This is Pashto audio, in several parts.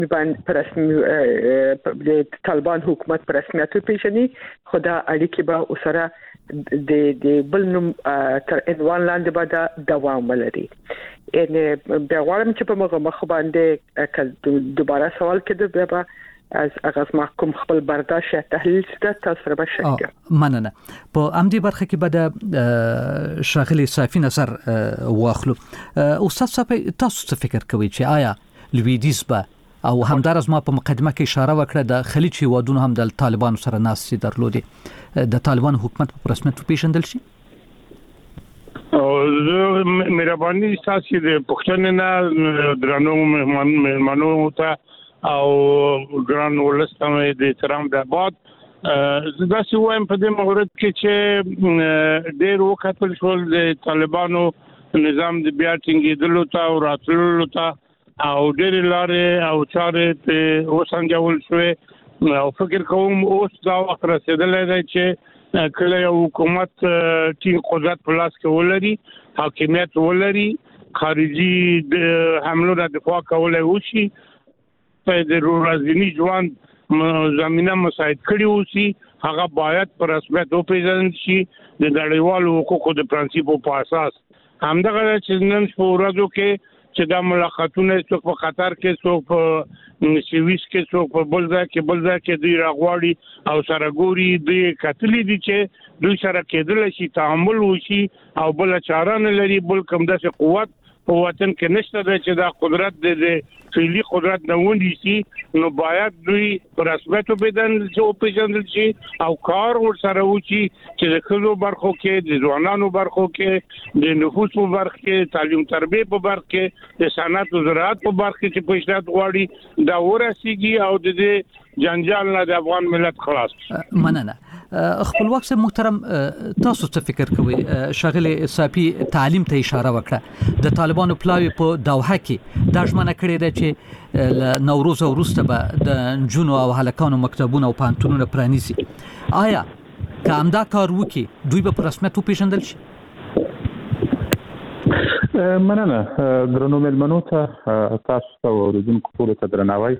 باندې پر رسمي د طالبان حکومت پر رسمیت پیژني، خدا اړیکې به اوسره د بل نوم تر عنوان لاندې به دوام ولري. ان بیا غواړم چې په مخ باندې دوباره سوال کړم بیا از اغاز محکوم خپل برداشت تحلیل ست تاسو به شکر مننه. په امدی برخه کې به د شاغلی صافی نظر واخلو. استاد صاحب تاسو څه فکر کوئ چې آیا لویدیز به او همدارس ما په مقدمه کې اشاره وکړه د خلیج هیوادونو هم د طالبانو سره ناستي درلودي، د طالبان حکومت په رسمیت پیژندل شي؟ او مهرباني تاسو د پښتنې نه درنو مهمانو ته او ګران ولستانه د احترام د آباد دا څه وایم په دې مورد کې چې ډېر وخت شول د طالبانو نظام د بیا ټینګېدلو ته او راتللو ته او ډېر لارې او چارې په وسنګول شوې او فکر کوم اوس دا وخت رسیدلی دی چې کله یو حکومت ټینګ قدرت په لاس کې ولري، حاکمیت ولري، خارجي د حملو نه دفاع کولای وشي، په د ورځني ژوند زمينه مساعد کړي اوسي، هغه باید پر رسمیت وپیژندل شي د نړیوالو حقوقو د پرنسپو په اساس. همدغه چې نن په ورځو کې چې دا ملاقاتونه څوک په قطر کې، څوک په سویس کې، څوک په بل ځای کې دوی راغواړي او سره ګوري دوی کتلې دي چې دوی سره کېدل شي تعامل وشي او بل چاره نه لري، بل کوم داسې قوت په وطن کې نشته چې دا قدرت د فعلی قدرت نه ونیسي، نو باید دوی پر رسمیت وپیژندل شي او کار ورسره وشي چې د ښځو برخو کې، د ځوانانو برخو کې، د نفوس په برخه کې، تعلیم تربیه په برخه کې، د صنعت او زراعت په برخه کې چې پیشرفت غواړي دا ورسیږي او د دې جنجال نه د افغان ملت خلاص. مننه. خپلواک صاحب محترم، تاسو څه فکر کوئ؟ شاغلی صافی تعلیم ته اشاره وکړه. د طالبانو پلاوی په دوحه کې دا ژمنه کړې ده چې نوروز وروسته به د نجونو او هلکانو مکتبونه او پوهنتونونه پرانیزي. آیا که همدا کار وکړي دوی به په رسمیت وپیژندل شي؟ مننه. درنو مېلمنو ته، تاسو ته اوریدونکو ټولو ته درناوی.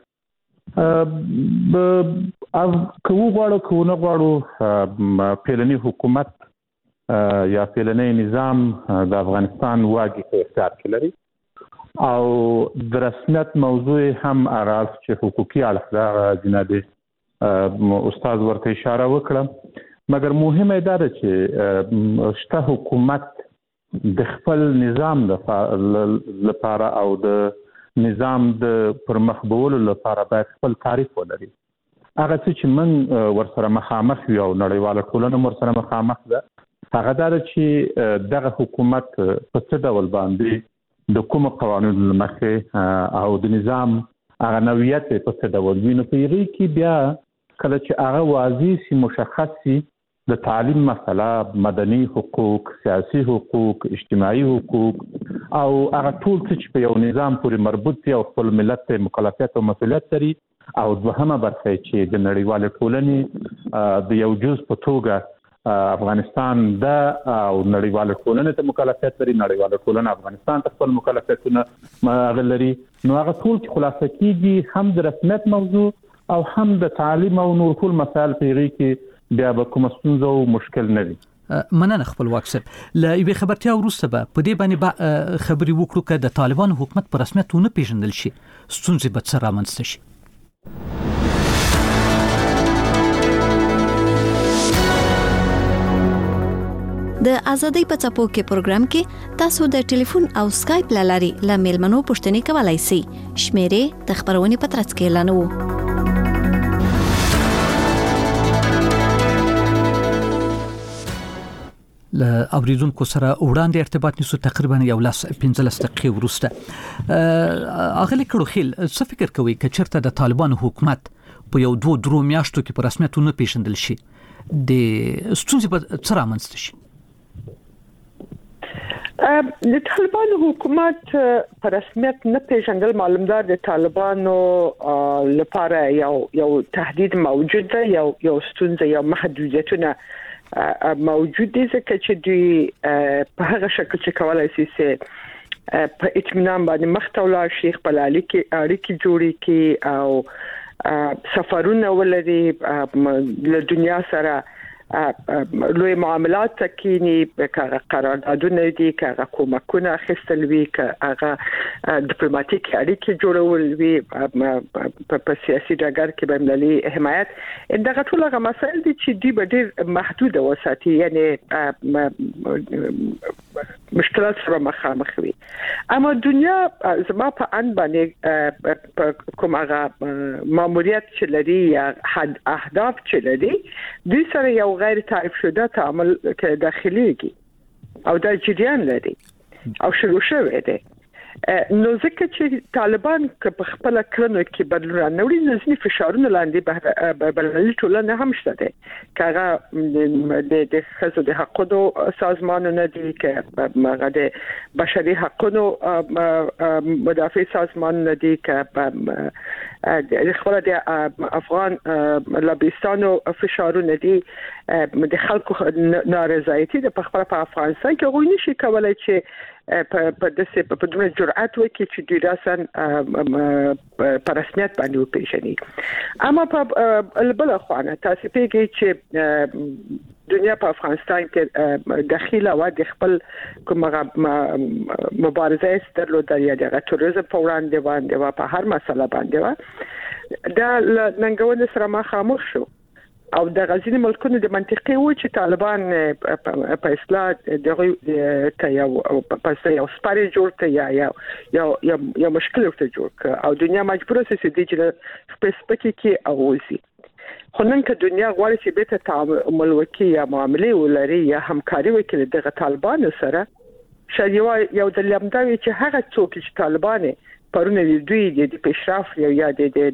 که وغواړو که ونه غواړو پیلنی حکومت یا پیلنی نظام د افغانستان واګي په اختیار کې لري او د رسمیت موضوع هم اراز چې حقوقي اړخ دا جناب استاد ورته اشاره وکړه، مګر مهمه دا ده چې شته حکومت د خپل نظام لپاره او د نظام د پرمخ بولو لپاره باید خپل تعریف ولري. هغه چې من ورسره مخامخ یو نړیواله ټولنه ورسره مخامخ ده، هغه دا چې دغه حکومت په څه ډول باندې د کوم قوانینو لمخې او د نظام هغه نوعیت په څه ډول وي. نو په هغې کې بیا کله چې هغه واضح سي، مشخص سي، د تعلیم مسله، مدني حقوق، سیاسي حقوق، اجتماعي حقوق او هغه ټول چې په یو نظام پورې مربوط دي او خپل ملت ته مکلفیت او مسؤلیت لري، او دوهمه برخه چې د نړیوالې ټولنې د یو جز په توګه افغانستان د او نړیوالې ټولنې ته مکلفیت لري، نړیواله ټولنه افغانستان ته خپل مکلفیتونه لري. نو هغه ټول چې خلاصه کیږي هم د رسمیت موضوع او هم د تعلیم او نور ټول مسایل په هغې کې بیا به کوم ستونزه او مشکل نه وي. مننه خپلواک صاحب. له یوې خبرتیا وروسته به په دې باندې خبرې وکړو که د طالبانو حکومت په رسمیت ونه پیژندل شي ستونزې به څه رامنځته شي. د ازادۍ په څپو کې پروګرام کې تاسو د ټلیفون او سکایپ لاري له میلمنو پوښتنې کولای شئ. شمیرې د خبرونې په ترڅ کې اعلانوو. له اوریدونکو سره وړاندې ارتباط نیسو تقریبا 15 دقیقې وروسته. اغلی کړوخیل، څه فکر کوي که چېرته د طالبانو حکومت په یو 2-3 میاشتو کې په رسمیت ونه پیژندل شي د ستونزې به څه رامنځته شي؟ د طالبانو حکومت په رسمیت نه پیژندل معلومدار د طالبانو لپاره یو تهدید موجود ده، یو ستونزه، یو محدودیتونه موجود دي، ځکه چې دوی په هغه شکل چې کولای شي په اطمینان باندې مختولا شیخ پلالي کې اړیکې جوړې کې او سفرونه ولري له دنیا سره لوی معاملات تکینی به قراردادونه دي که کومکونه اخیستل وی که هغه ډیپلوماټیک اړیکې جوړول وی په سیاسي ډګر کې به ملي حمایت دغه ټول هغه مسایل دي چې دی به ډېر محدود وساتي یعنی مشکلات سره مخامخ وي اما دنیا زما په ان باندې کوم هغه ماموریت چې لري یا اهداف چې لري دوی سره یو غیر تعریف شده تعامل که داخليږي او د جریان لري او شروع شوی دی نو ځکه چې طالبان که په خپل کړنو کې بدلون راوړي نو ځینې فشارونه لاندې بلنلي ټولنه هم شته دي کاغه د خصوصي د حقوقو سازمانونه دي که هغه د بشري حقوقو مدافع سازمانونه دي که د خپل د افغان لبستانو فشارونه دي د خلکو نارضایتي د خپل په افغانستان کې غوښنه شي کولای چې په داسې په دونه جرأت وکړي چې دوی راسن په رسمیت باندې وپیژني اما په بل خوانه تاسو پیږي چې دنیا په افغانستان کې داخله و د خپل کومه مبارزه سترلوده یا د تروریزم په وړاندې و په هر مسله باندې و دا ننګونه سره مخامخ شو او د غزنی ملکونو د منطقي و چې طالبان په اصلاح دغه ته یو پسې یو سپاری جوړ ته یا مشکل ورته جوړ او دنیا مجبوره سي چې سپیسیفیک کې اوسي خو نن که دنیا غواړي چې به تعامل وکړي یا معاملې ولري یا همکاري وکړي دغه طالبان سره شاید یو د لمداوي چې هغه څوک چې طالبان پرونه دوی د پیشرفت یا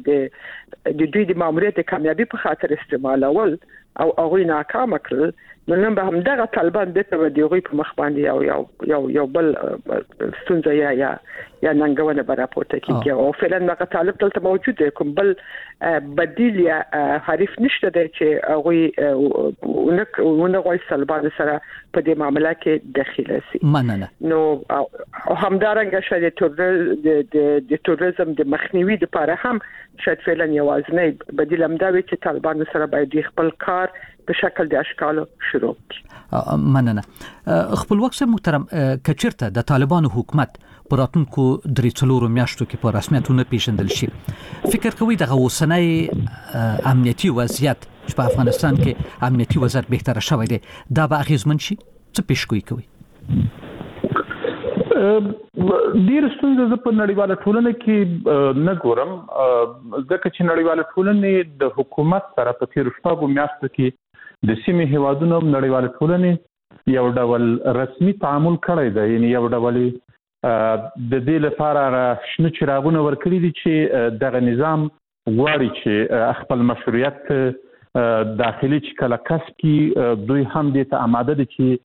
د دوی د ماموریت کامیابی په خاطر استعمالول او هغه ناکام کړل نو نن به هم دغه طالبان د دوی په مخ باندې یو بل ستونزه یا ننګونه براپورته کیږي او فعلا دغه طالب دلته موجود دی کوم بل بدیل یا حریف نشته دی چې هغه ونغوي طالبان سره په دې معاملې کې داخله سي مننه نو همدارنګه شاید د توریزم د مخنیوي لپاره هم شاید فعلا یوازنی بدیل همداوي چې طالبان سره باید خپل کار په شکل د اشکالو شروع کړي مننه خپلواک صاحب محترم کچرته د طالبانو حکومت پراتونکو درې څلورو میاشتو کې په رسمیتونه پیژندل شي فکر کوي دغه اوسنۍ امنیتي وضعیت چې په افغانستان کې امنیتي وضعیت بهتره شوی دی دا به اغیزمن شي څه پیشګویي کوي ډیر ستونزې په نړیواله ټولنه کې نه ګورم ځکه چې نړیواله ټولنه د حکومت سره په تیر شپږو میاشتو کې د سیمې هیوادونو نړیواله ټولنه یو ډول رسمي تعامل کړی دی یعنی یو ډول د دې لپاره شنو چراغونه ورکړي دي چې دغه نظام غواړي چې خپل مشروعیت داخلي چې کله کسب کی دوی هم دې ته آماده دي چې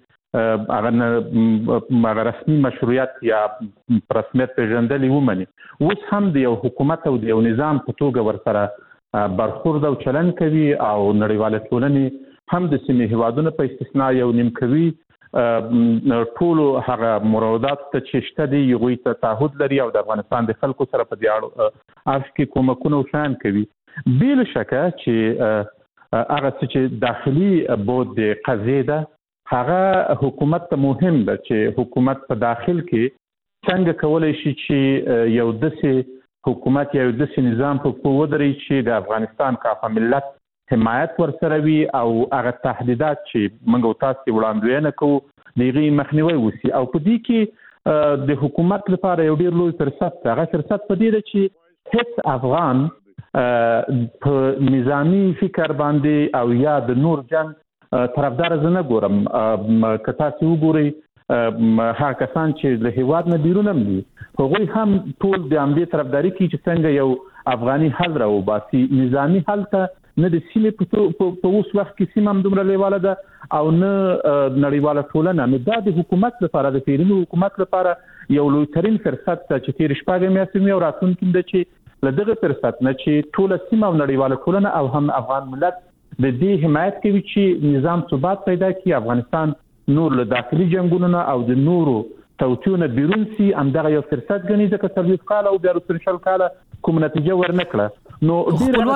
هغه رسمي مشروعیت یا رسمیت پیژندل ومني اوس هم د یو حکومت او د یو نظام په توګه ورسره برخورد او چلن کوي او نړیواله ټولنه هم د سیمې هیوادونو په استثناء یو نیمکوي ټولو هغه مرادات ته چې شته دي یوې ته تعهد لري او د افغانستان د خلکو سره په دې اړه کې کومکونه وشان کوي بل شکه چې هغه چې داخلي بود د قضیه ده هغه حکومت ته مهم ده چې حکومت په داخل کې څنګه کولای شي چې یو داسې حکومت یا یو داسې نظام په ودري چې د افغانستان کافه ملت حمایت ورسره وي او هغه تهدیدات چې موږ تاسو وړاندوینه کوو دغه مخنیوي وسی او په دې کې د حکومت لپاره یو ډیر لوی فرصت ده هغه فرصت په دې ده چې هیڅ افغان په نظامی فکر باندې او یا د نور جنگ طرفدار زنه ګورم که تاسو وګورئ هغه کسان چې له هیواد نه بیرون دي هغوی هم ټول د امنیت طرفداري کوي چې څنګه یو افغاني حل راوباسي نظامی حل ته نه د سیمې په اوس وخت کې سیمه هم دومره لیواله ده او نه نړیواله ټولنه نو دا د حکومت لپاره د پیرینو حکومت لپاره یو لوی ترين فرصت ته چې تیر شپږ میاشتې او راتلونکي د چې لدغه فرصت نه چې ټول سیمه او نړیواله ټولنه او هم افغان ملت د دې حمایت کوي چې نظام ثبات پیدا کړي افغانستان نور له داخلي جنگونو او د نورو توتیونه بیرون سي همدغه یو فرصت غني ځکه سرویس کال او بیا رسل شل کال کوم نتیجه ورنکړه نو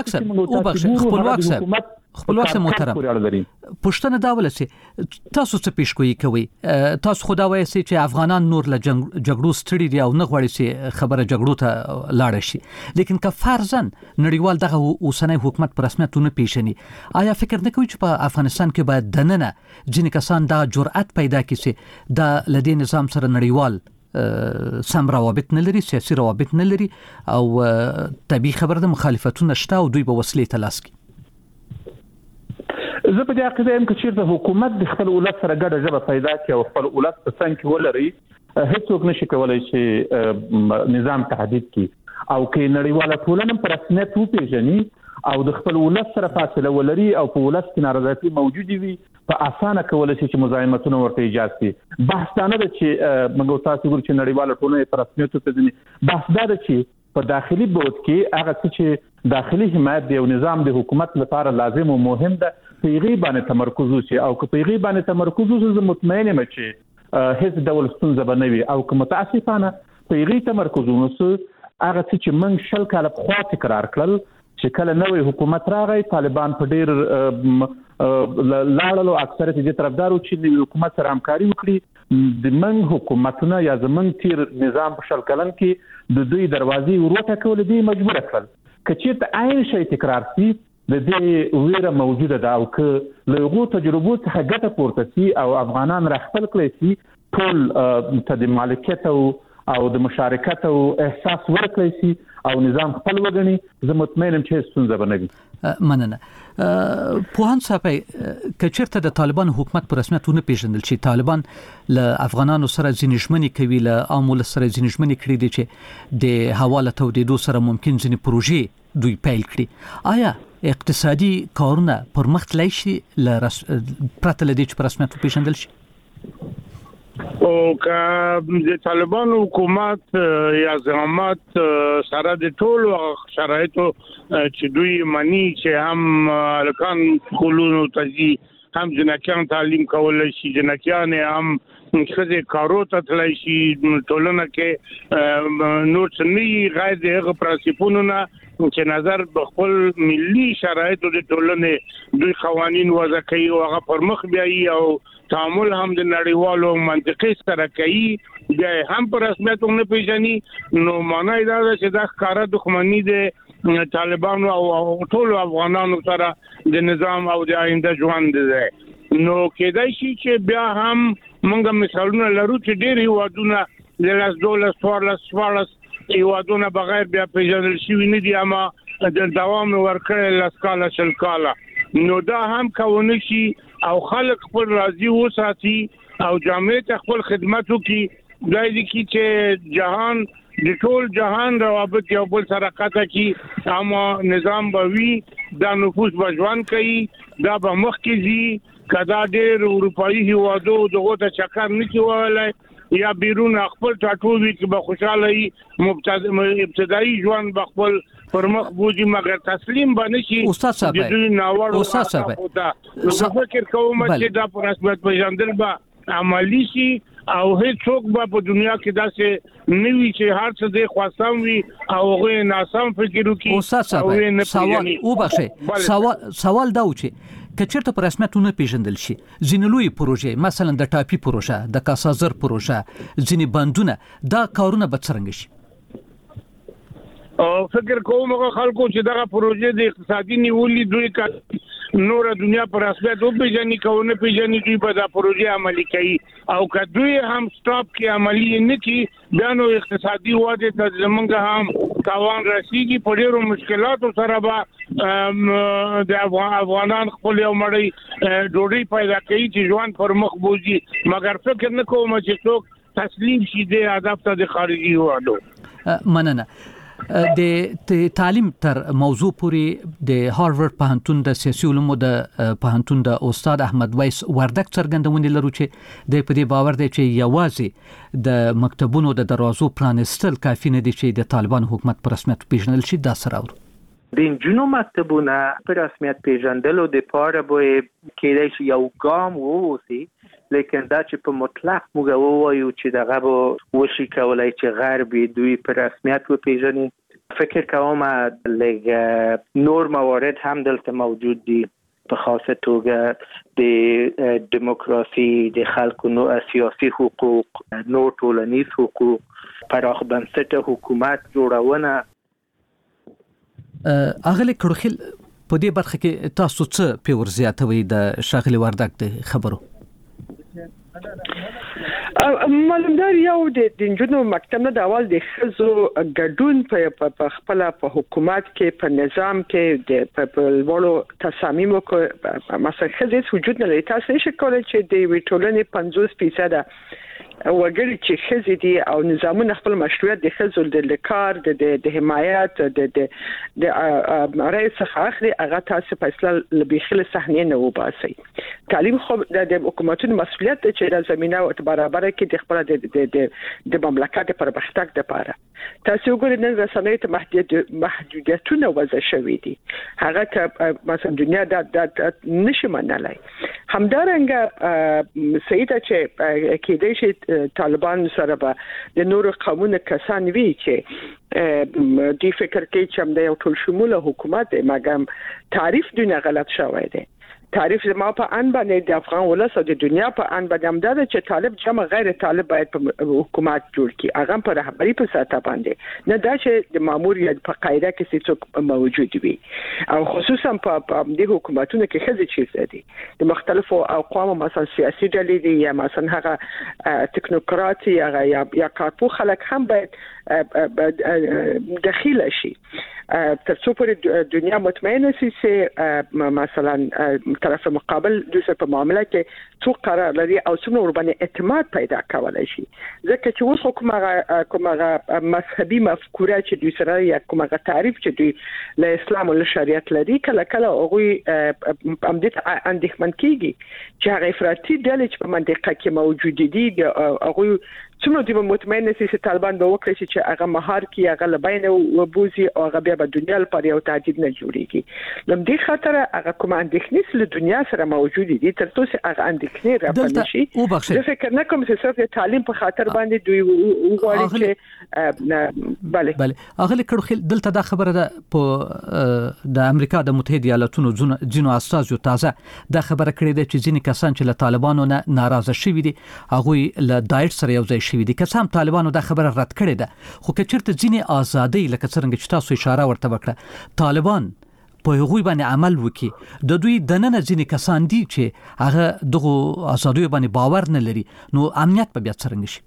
خپلواک محترم پښتنه دا ولسي تاسو څه پیشګویي کوي تاسو خدا وایي چې افغانان نور له جګړو ستړي دي او نه غواړي چې خبره جګړو ته لاړ شي لیکن که فرضاً نړیوال دغه اوسنۍ حکومت په رسمیتونه پیژني آیا فکر نه کوي چې په افغانستان کې باید دننه ځینې کسان دا جرأت پیدا کړي چې دا لدې نظام سره نړیوال سم روابط نه لري سیاسي روابط نه لري او طبيعي خبره د مخالفتونو شته او دوی به وسلې تلاش کوي زه په دې عقیده یم چې چیرته حکومت د خپل ولادت سره ګډه ژبه پیدا کړي او خپل ولادت په څنګه کې ولري هیڅوک نشي کولای چې نظام تهدید کړي او کې نړیواله ټولنه پر رسمیت وپیژني او د خپل ولادت سره فاصله ولري او په ولادت کې نارضایتي موجوده وي په اسانه کولای شي چې مزاحمتونه ورته ایجاد کړي بحث دا نه چې موږ تاسو ګورو چې نړیواله ټولنه پر رسمیت وپیژني بحث دا چې په داخلي بود کې هغه چې داخلي حمایت دی او نظام د حکومت لپاره لازم او مهم ده پیغي باندې تمرکز وشي او که پیغي باندې تمرکز وشي زه مطمئن یم چې هیڅ ډول ستونزه به نه وي او که متاسفانه پیغي تمرکز ونوسو هغه چې موږ شل کاله په خوا تکرار کړل چې کله نوې حکومت راغی طالبان په ډیر لاړلو اکثریت دې طرفدارو چې د حکومت سره همکاري وکړي د منګ حکومتونه یا زمنګ تیر نظام په شل کلن کې د دوی دروازې ورته کول دي مجبور کړل کچې ته عین شي تکرار شي د دې ویره موجوده ده او که له هغو تجربو څخه ګټه پورته شي او افغانان راخپل کړي شي ټول ته د مالکیت او د مشارکت او احساس ورکړي شي او نظام خپل وګڼي زه مطمئن یم چې ستونزه به نه وي مننه پوهان صاحب کچرته د طالبان حکومت په رسمیت ونه پیژندل شي طالبان له افغانانو سره ځینشمنی کوي له عامل سره ځینشمنی کړي دي چې د حواله تودیدو سره ممکن ځینې پروژې دوی پیل کړي آیا اقتصادي کارونه پر مخ تللی شي پرته لدې چې په رسمیت پیژندل شي او که د طالبانو حکومت یا زعامت سره د ټولو شرایطو چې دوی مانی چې هم الکان کولونو تجي هم جنکیان تعلیم کولای شي جنکیان هم خزه کارو ته تلای شي ټولنه کې نور څنګه غیر دغه پرنسپونونه چې نظر خپل ملي شرایطو د ټولنې دوی قوانين وضع کوي او هغه پر مخ بیاي او تعامل هم د نړیوالو منطقي سره کوي بیا هم پر رسمیت نه پیژني نو معنی دا چې دا ښکارا دښمنی د طالبانو او ټول افغانانو سره د نظام او د آینده ژوند دی نو کېدای شي چې بیا هم موږ مثالونه لرو چې ډېری وادونه د لاس دولت سوالس ایوادونه بغیر بیا پیژندل شي نه دي اما د دوام ورکړل لاسکاله شلکاله نو دا هم کوي شي او خلک خپل راضي وساتي او جامعه خپل خدمت وکي دای دي چې جهان د ټول جهان روابط یو بل سره قطع کی اما نظام بوي دا نفوس بجوان کوي دا به مخ کیږي کدا ډېر اروپאי هیوادو دغه ته چکر نه کیولای یا بیرون خپل ټاټوي چې به خوشاله ابتدایي ژوند به خپل پرمخ بوجي مگر تسلیم باندې شي استاد صاحب زه فکر کوم چې دا پر رسمیت پیژندل به عملی شي او هیڅوک به په دنیا کې داسې نوي چې هر څه د خواستم وي او هغه ناسم فکر وکړي استاد صاحب سوال دا و چې کچرته پر رسمیتونه پیژندل شي ځینلوي پروژې مثلا د ټاپي پروژه د کاسازر پروژه ځینې بندونه دا کارونه به څنګه شي او فکر کوم هغه خلکو چې دغه پروژې د اقتصادي نیولې دوی کا نور دنیا پر رسمیت او پیژنې کوونه پیژنې دوی په دا پروژې عملي کوي او که دوی هم سټاپ کې عملي نه کوي بیا نو اقتصادي وده ته زمونږ هم تاوان رسیږي په ډیرو مشکلاتو سره به د افغانان خپل یو مړی ډوډۍ پیدا کوي چې ژوند پر مخ بوزي مګر فکر نه کوم چې څوک تسلیم شي د هدف ته د خارجي وادو مننه د تعلیم تر موضوع پوری د هارورد پوهنتون د سیاسي علومو د پوهنتون د استاد احمد ویس وردک څرګندونې لرو چې د په دې باور دی چې یوازې د مکتبونو د دروازو پرانستل کافي نه دي چې د طالبان حکومت پر رسمیت پیژندل شي دا سره ور د انجونو مکتبونه پر رسمیت پیژندلو د پاره به کېدای شي یو ګام ووسی لیکن دا چې په مطلق موږ ووایو چې دغه به وشي کولای چې غرب دوی په رسمیت وپیژني. فکر کوم لږ نور موارد هم دلته موجود دي، په خاصه توګه د دیموکراسي، د خلکو سیاسي حقوق، نور ټولنیز حقوق، پراخ بنسټه حکومت جوړونه. اغلی کړخیل په دې برخه کې تاسو څه پیور زیاتوي د شاغلي وردګ د خبرو؟ معلومدار یو د انجونو مکتب نه د اول د خزو ګډون په خپل په حکومت کې په نظام کې د په ولو تصامیمو کو مثلا خزې وجود نه لري. تاسو نشئ کولای چې د ویټولنې 50% وګړي چې خزې دي او نظامونه خپل مشروعیت د خزو د کار د حمایت د رئیس اخلي هغه تاسو فیصله لبیخله صحنه نه وباسي. تعلیم خو د حکومتونو مسؤلیت چې د زمينه او برابر کې د خپل د مملکت پر پرمختګ لپاره تاسو وګورئ نن رسنۍ ته محدودیتونه وضع شوې دي. هغه ته مثلا دنیا د نشي منلای. همدارنګه سیده چې کېدای شي طالبان سره به د نور قومونو کسان وی چې دی فکر کوي چې د یو ټول شموله حکومت دی، مګم تعریف دونه غلط شوی دی. تعریف ما په ان باندې د افغان ولس او د دنیا په ان باندې امداد چې طالب جمع غیر طالب باید په حکومت جوړ کی، هغه په رهبری په ساته باندې نه دا چې د ماموریت په قاعده کې څوک موجود وي، او خصوصا په د حکومتونو کې خزې چیرته دي د مختلفو اقوام مثلا سیاسي ډلې دي یا مثلا هغه تکنوکرات یا کارپو خلک هم باید داخله شي ترڅو پر دنیا مطمئنه شي چې مثلا طرف مقابل د څه په معاملې کې څو قرار لري او څومره ور باندې اعتماد پیدا کولای شي. ځکه چې اوس کومه مذهبي مفکوره چې دوی سره یا کومه تعریف چې دوی له اسلام او له شریعت لري کله هغه امدې اندېښمن کیږي چې هغه افراطي ډلې چې په منطقه کې موجود دي هغه څومره د مطمئن نشي چې طالبان به وکړي چې هغه مهار کی هغه لباینه وبوزي او هغه بیا په دنیا لپاره یو تهدید نه جوړيږي. لم دې خاطر هغه کوم اندېښنې له دنیا سره موجود دي تر څو هغه اندېښنې راپاتې شي. زه فکر نه کوم چې څوک تعلیم په خاطر باندې دوی وغواړي چې bale اغلی کړو دلته دا خبره ده په د امریکا د متحده ایالاتونو ځینو استازو تازه دا خبره کړې ده چې ځینې کسان چې له طالبانو نه ناراضه شوي دي هغه له داعش سره یو ځای شوي دي. که هم طالبانو دا خبره رد کړې ده، خو که چېرته ځینې ازادي لکه څنګه چې تاسو اشاره ورته وکړه طالبان په هغوی باندې عمل وکړي، د دوی دننه ځینې کسان دي چې هغه دغه ازادیو باندې باور نه لري، نو امنیت په بیا څرنګه شي؟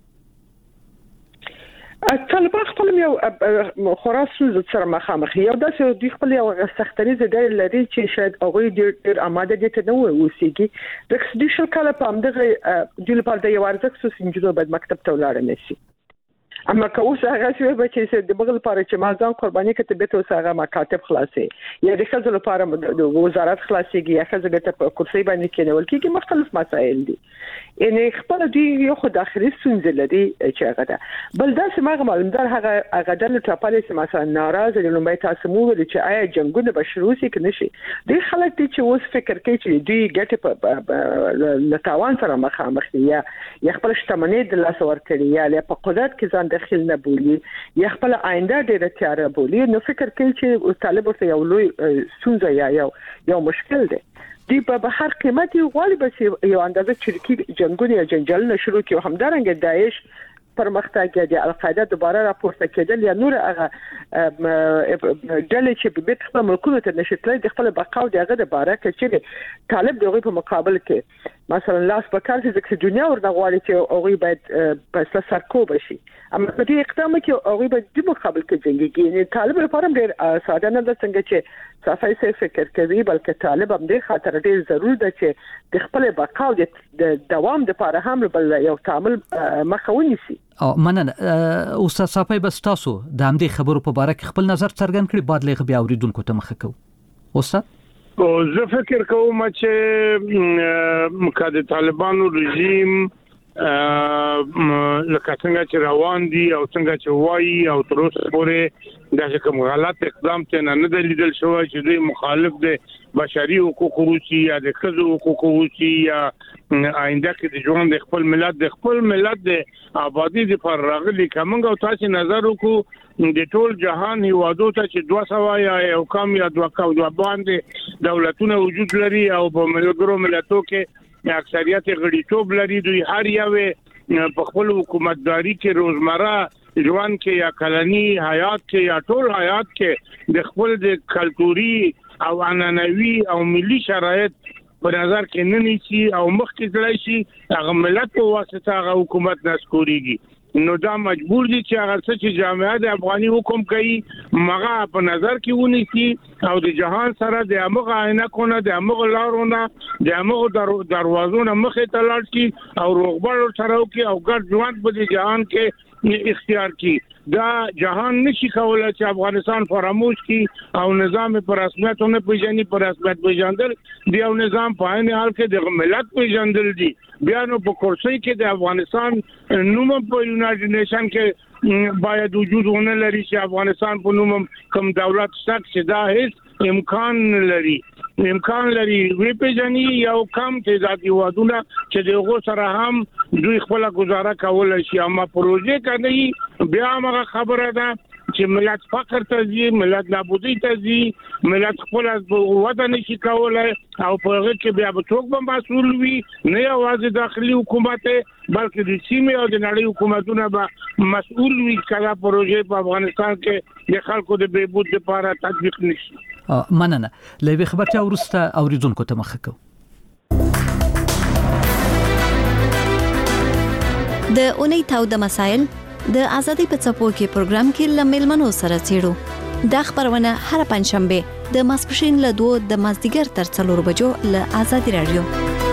طالبان خپل یو خراسان سره مخامخ یو داسې دوی خپل یو سختریزه ډېر لري چې شاید هغه ډېر آماده دي ته نو وسیږي. د ډیشل کله په امدغه د لپاره د یو ارزښت سنجیدو باید مکتب ته ولاړ نشي. اما که اوس هغه شوی به چې د بغل لپاره چې مازان قرباني کته به اوس هغه مکاتب خلاصي یا د خزل لپاره د وزارت خلاصيږي یا خزل ته په کرسي باندې کېنول کېږي مختلف مسائل دي. یعنی خپل دی یو خو داخلي ستونزې لري چې هغه ده. بل دا چې ما معلومدار هغه د ټاپالې چې مثلا ناراضه دي نو به تاسو مو ویل چې آیا جنگونه به شروع شي کنه شي. د خلک دي چې اوس فکر کوي چې دوی ګټه په لتاوان سره مخامخ دي یا خپل شتمنۍ د لاس ورکړي یا په قدرت کې ځان داخل نه بولی یا خپل آینده ډېر تیار بولی، نو فکر کوي چې طالب ورته یو لوی ستونزه یا یو مشکل دی. دی په هر قیمت یو غواړي بس یو اندازه چریکي جنگونه یا جنجالونه شروع کړي. همدارنګه داعش پرمختګ دی، القاعده دوباره راپورته کېدل یا نور هغه ډلې چې په خپل ملکونو ته نشټلې د خپل بقا او دغه د باره کې چې طالب دغه په مقابل کې مثلا لاس بکار چې دنیا ورته غواړي چې هغه باید په سرکوب شي. اما په دې اقدام کې هغه باید د مقابل کې جنگي. یعنی طالب لپاره ډېر ساده نه ده څنګه چې صافي سي فکر کوي، بلکې طالب هم د خاطر ډېر ضروري ده چې د خپل بقا او د دوام لپاره هم بل یو تعامل مخاوني سي. او مننه استاد صافي، بس تاسو د همدې خبرو په اړه کې خپل نظر څرګند کړئ، بعد لغه بیا اوریدونکو ته مخه کوو. استاد زه فکر کوم چې مکه د طالبانو رژیم لکه څنګه چې روان دي او څنګه چې وایي او تر اوسه پورې دا کوم غلط اقدام ته نه دلیدل شوی چې دوی مخالف دي بشري حقوق روسي یا د ښځو حقوق روسي یا آینده کې د ژوند د خپل ملت د آبادی د پر راغلي کومه او تاسو نظر وکړو د ټول جهان هیوادو ته چې 200 یا یو کم یا دوه باندې دولتونه وجود لري او په ملتونو کې اکثریت غړیتوب لري دوی هر یو په خپل حکومتداري کې روزمره ژوند کې یا کلنی حیات کې یا ټول حیات کې د خپل د کلتوري او عنعنوي او ملي شرایط په نظر کې نه نیسي او مخکې ځلای شي هغه ملت په واسطه هغه حکومت نسکوريږي نو دا مجبور دي چې هغه څه چې جامعه د افغاني حکم کوي مغه په نظر کې ونیسي او د جهان سره د امغه عینکونه د امغه لارونه د امغه دروازونه مخې ته لاړ شي او روغبړ سره کوي او ګډ ژوند په جهان کې اختیار کی دا جهان نشي کولای چې افغانستان فراموش کی او نظام پر رسمیتونه پیژني پر رسمیت پیژندل دی او نظام په عین حال کې د ملت پیژندل دي بیا نو په کورسۍ کې د افغانستان نوم په یونایټډ نیشن کې باید وجود ونه لري چې افغانستان په نوم کوم دولت شته چې دا هیڅ امکان لري وی پیژني یو کم تعداد یوادونه چې دغه سره هم دوی خپل گزاره کولای شي اما پروژه کوي بیا هغه خبره ده چې ملت فقر ته ځي ملت نابودي ته ځي ملت خپل وطن نشي کولای او په هغه کې بیا به څوک به مسؤل وي نه یوازې داخلي حکومت بلکې د سیمې او د نړۍ حکومتونه به مسؤل وي کله پروژه په افغانستان کې د خلکو د بهبود لپاره تطبیق نشي مننه لوي خبرته ورسته اوریدونکو ته مخه کو د اونۍ تاو د مسائل د ازادي په څپو کې پروګرام کې لملمنو سره چیرو د خبرونه هر پنځشنبه د ماسپښین له 2 د مازدیګر تر 4 بجو له ازادي رادیو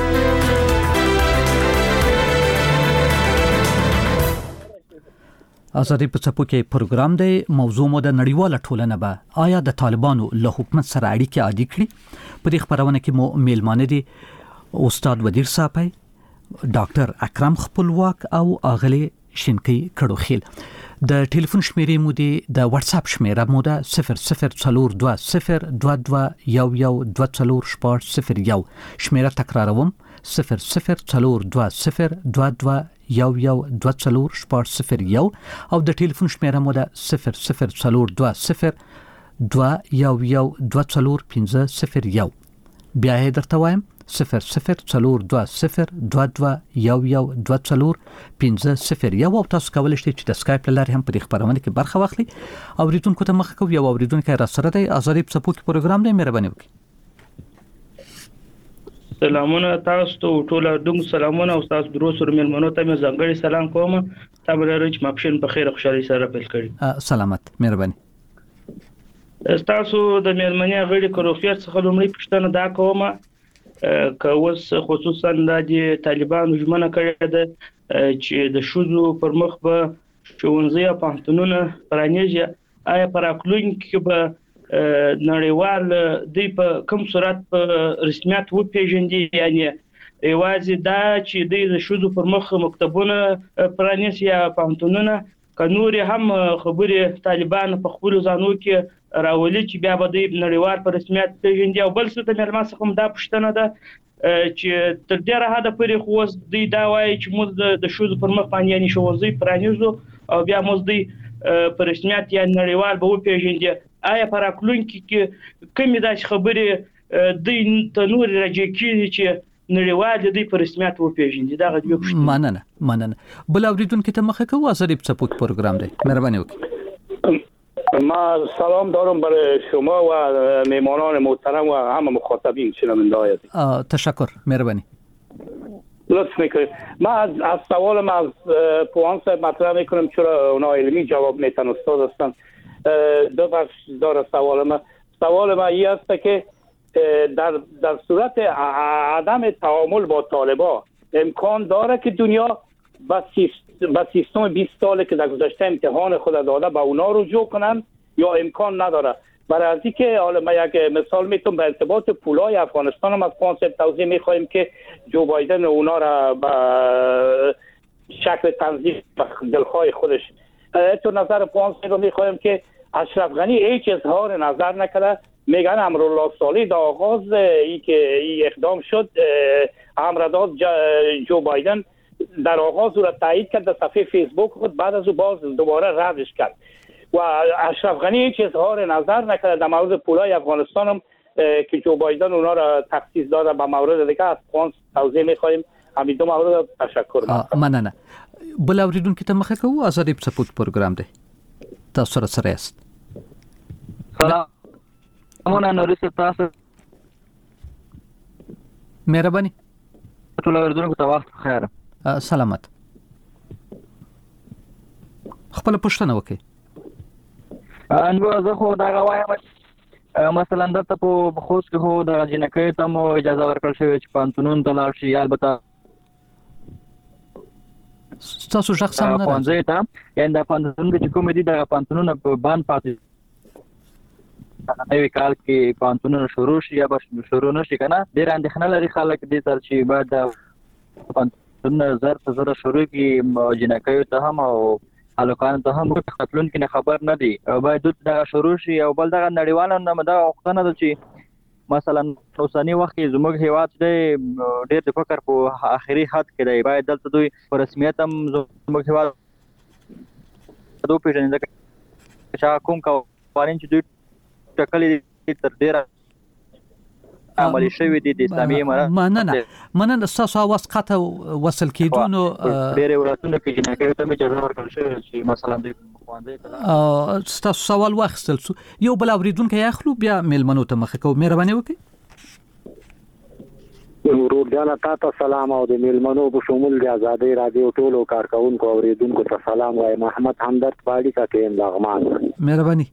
ازادي په څپو کې پروګرام دی موضوع مو د نړیواله ټولنه به آیا د طالبانو له حکومت سره اړیکې عادي کړي په دې خبرونه کې مو میلمانه دي استاد ودیر صاحب ډاکټر اکرم خپلواک او اغلی شینکی کډوخیل د ټلیفون شمیرې مو دي د واتس اپ شمیره مو ده 004202212240 شمیره تکراروم 004202212240 او د ټلیفون شمیره مو ده 004202212240 بیا یې درته وایم 004202212240 او تاسو کولای شئ چې د اسکایپ لارې هم په دې خبرونه کې برخه واخلئ او ریتونکو ته مخ کوي او اوریدونکو را سره دی ازادي په سپوږ پروګرام دی مهرباني وکړئ سلامونه تاسو ته ټول دغه سلامونه او تاسو دروسره مېلمنو ته مې ځانګړي سلام کوم تاسو لري چې ماپښین په خیر خوشحالي سره پیل کړی سلامت مهرباني تاسو د مېلمنې غړي کروفیت څخه لومړی پښتنه دا کومه که اوس خصوصا د طالبانو ژمنه کړې ده چې د شوزو پر مخ به ښوونځي او پوهنتونونه پرانیږي آیا پر اقلون کې به نړیوال د په کوم صورت په رسمیت و پیژندي یعنی ایوازي دا چې د شوزو پر مخ مکتبونه پرانیږي یا پوهنتونونه کنور هم خبري طالبان په خپل ځانو کې راولي چې بیا به د نړیوال په رسمیت پیژندي او بل څه د مېلمه څخه هم دا پښتنه ده چې تر ډیره حد پورې خو د دا وایي چې موږ د شوزو پر مخ باندې یعنی ښوونځي پرانیږو او بیا موږ د په رسمیت یا نړیوال به و پیژندي آیا پر اقلون کې کومې داسې خبرې د تنور راځي چې نړیوال د په رسمیت و پیژندي دا غوښتنه مننه بل اوریدونکو ته مخه کوو ازادي په سپوږ پروګرام دی مهرباني وکړئ ما سلام دارم برای شما و میهمانان محترم و همه مخاطبین شنونده‌های تشکر مهربانی لطف میکنید من از سوالم از پوان صاحب مطرح میکنم چرا اونا علمی جواب میتن استاد هستن دو بخش داره سوال من این است که در صورت عدم تعامل با طالبان امکان داره که دنیا با سیستم 20 ساله که در گذشته امتحان خود داده با اونا رجوع کنن یا امکان نداره برای از اینکه حالا ما یک مثال میتونم به ارتباط پولای افغانستان هم از کانسپت توضیح میخوایم که جو بایدن اونا را شکل تنظیم دلخواه خودش. تو نظر پوانسه رو میخوایم که اشرف غنی هیچ اظهار نظر نکرده. میگن امرالله صالح در آغاز ای اقدام شد امر داد جو بایدن در آغاز او را تایید کرد در صفحه فیسبوک خود، بعد از او باز دوباره ردش کرد و اشرف غنی هیچ اظهار نظر نکرد. در مورد پولای افغانستان هم که جو بایدن اونا را تخصیص داده به مورد دیگه از پوانس توضیح میخوایم. همین دو مورد تشکر مننه. بل اوریدونکو ته مخه کوو ازادي په سپورت پروګرام دی. تاسو سره است. سلامونه نورس تاسو. مهرباني. ټول اوریدونکو ته وخت بخیر. سلامت. خپل پوښتنه وکړئ. انو زه خو دا غوایم مثلا دلته په خوست کې هو د جنکې ته مو اجازه ورکړل شوې چې پانتونون ته لاړ شي. البته تاسو شخصا نه راځي ته یان د پانتونون چې کوم دي د پانتونون په باندې پاتې نوې کال کې پانتونون شروع شي یا به شروع نشي کنه. ډېر اندېښنه لري خلک دې تر چې بعد پانتونون زر شروع کی جنکې ته هم او الکان ته هم خپلون کې خبر نه دي. باید دا شروع شي او بل دا نړیوالو نه دا وختونه ده چې مثلا اوسنی وخت کې زموږ هیواد دې ډېر د فکر په اخري حد کې دی. باید دلته دوی په رسمیت هم زموږ هیواد دوی پیژني چې کوم قوانین چې دوی ټاکلي تر ډېره عملي شوی دي د اسلامي امارات. مننه تاسو اواز قطع وصل کیدونو ډېر وراتونه کې جنکې ته مې اجازه ورکړل شوې چې مثلا د خواندې تاسو سوال واخیستل سو یو بل اوریدونکو یاخلو بیا میلمنو ته مخه کو. مهرباني وکړئ. ورور جان تاسو سلام او د میلمنو په شمول د آزادۍ رادیو ټولو کارکونکو اوریدونکو ته سلام وایم. محمد همدرد پاړی کا کې لغمان. مهرباني.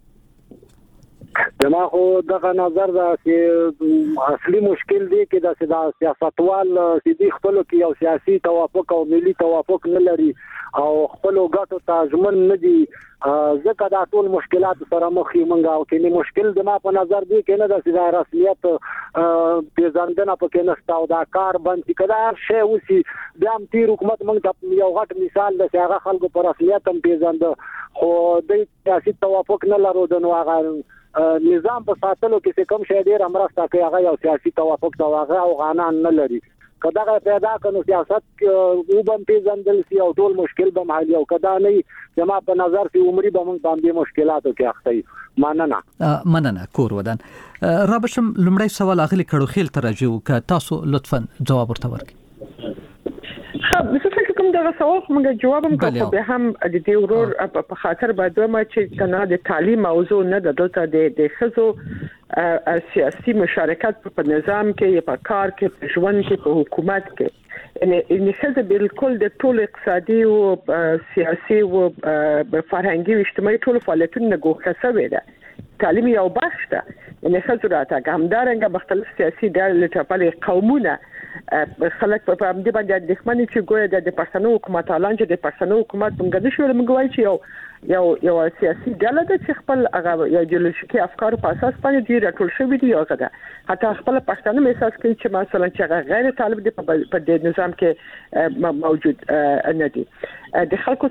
زما خو دغه نظر دا چې اصلي مشکل دی کې د سیاستوال سیدي خپل کې یو سیاسي توافق او ملي توافق نه لري او خپل غټو تاجمن نه دي. ځکه دا ټول مشکلات سره مخ یې منګه او کې مشکل د ما په نظر دی کې نه د رسمیت پیژندنه پکې نشته او دا کار باندې کړه شی وسی د ام تیر حکومت موږ یو غټ مثال د هغه خلکو پر رسمیت هم پیژند خو د سیاسي توافق نه لرو د نوغه نظام په ساتلو کې کوم شی ډیر امرسته کوي هغه یو سیاسي توافق دا هغه افغانان نه لري. کدا پیدا کنو سیاست او بم پیژندل سی او ټول مشکل به محل او کدا نه جما په نظر چې عمرې به موږ باندې مشکلاتو کې اخته. مننه کور ودان. رابشم لمړی سوال اغلی کړو خیل ترجو ک تاسو لطفا جواب ورته ورکړئ. زه فکر کوم دا سوال موږ جواب هم کوو به هم د دې ورور په خاطر باید ما چې کنه د تعلیم موضوع نه د دلته د خزو سیاسي مشارکت په نظام کې په کار کې په ژوند کې په حکومت کې ان خزه بالکل د ټول اقتصادي او سیاسي او فرهنګي او اجتماعي ټول فعالیتونو ګوښه شوې ده. تعلیم یو بخش ده. ان خزه راته همدارنګه مختلف سیاسي ډلې ټاپلې قومونه خلک په دې باندې د ښمنې چې ګویا د پښتنو حکومت اعلان چې د پښتنو حکومت موږ د شول موږ وایي چې یو سیاسي ډله ده چې خپل هغه ایدئولوژیکي افکار په اساس باندې دی راټول شوی دی. یو څه ده حتی خپل پښتنو احساس کوي چې مثلا چې غیر طالب دی په دې نظام کې موجود نه دي. د خلکو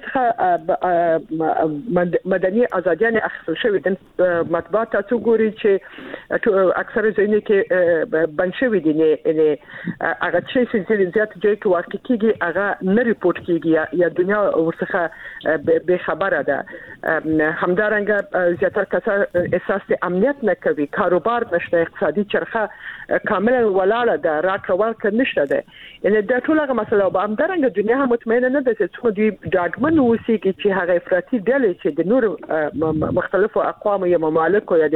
څخه مدني ازادیان اخیستل شوی د مطبوعات تاسو ګوري چې اکثره ځینې کې بند شوی دي نه هغه چې زیات ځای کې واقع کیږي هغه نه ریپورت کیږي یا دنیا ورڅخه به خبره ده. همدارنګه زیاتره کسان احساس د امنیت نه کوي. کاروبار نشته. اقتصادي چرخه کاملا ولاړه ده. راکړه ورکړه نشته ده. یعنی دا ټول هغه مسله او همدارنګه دنیا هم مطمئنه نه ده چې څو دی ډاډمن اوسېږي چې هغه افراطي ډلې چې د نور مختلفو اقوامو یا ممالکو یا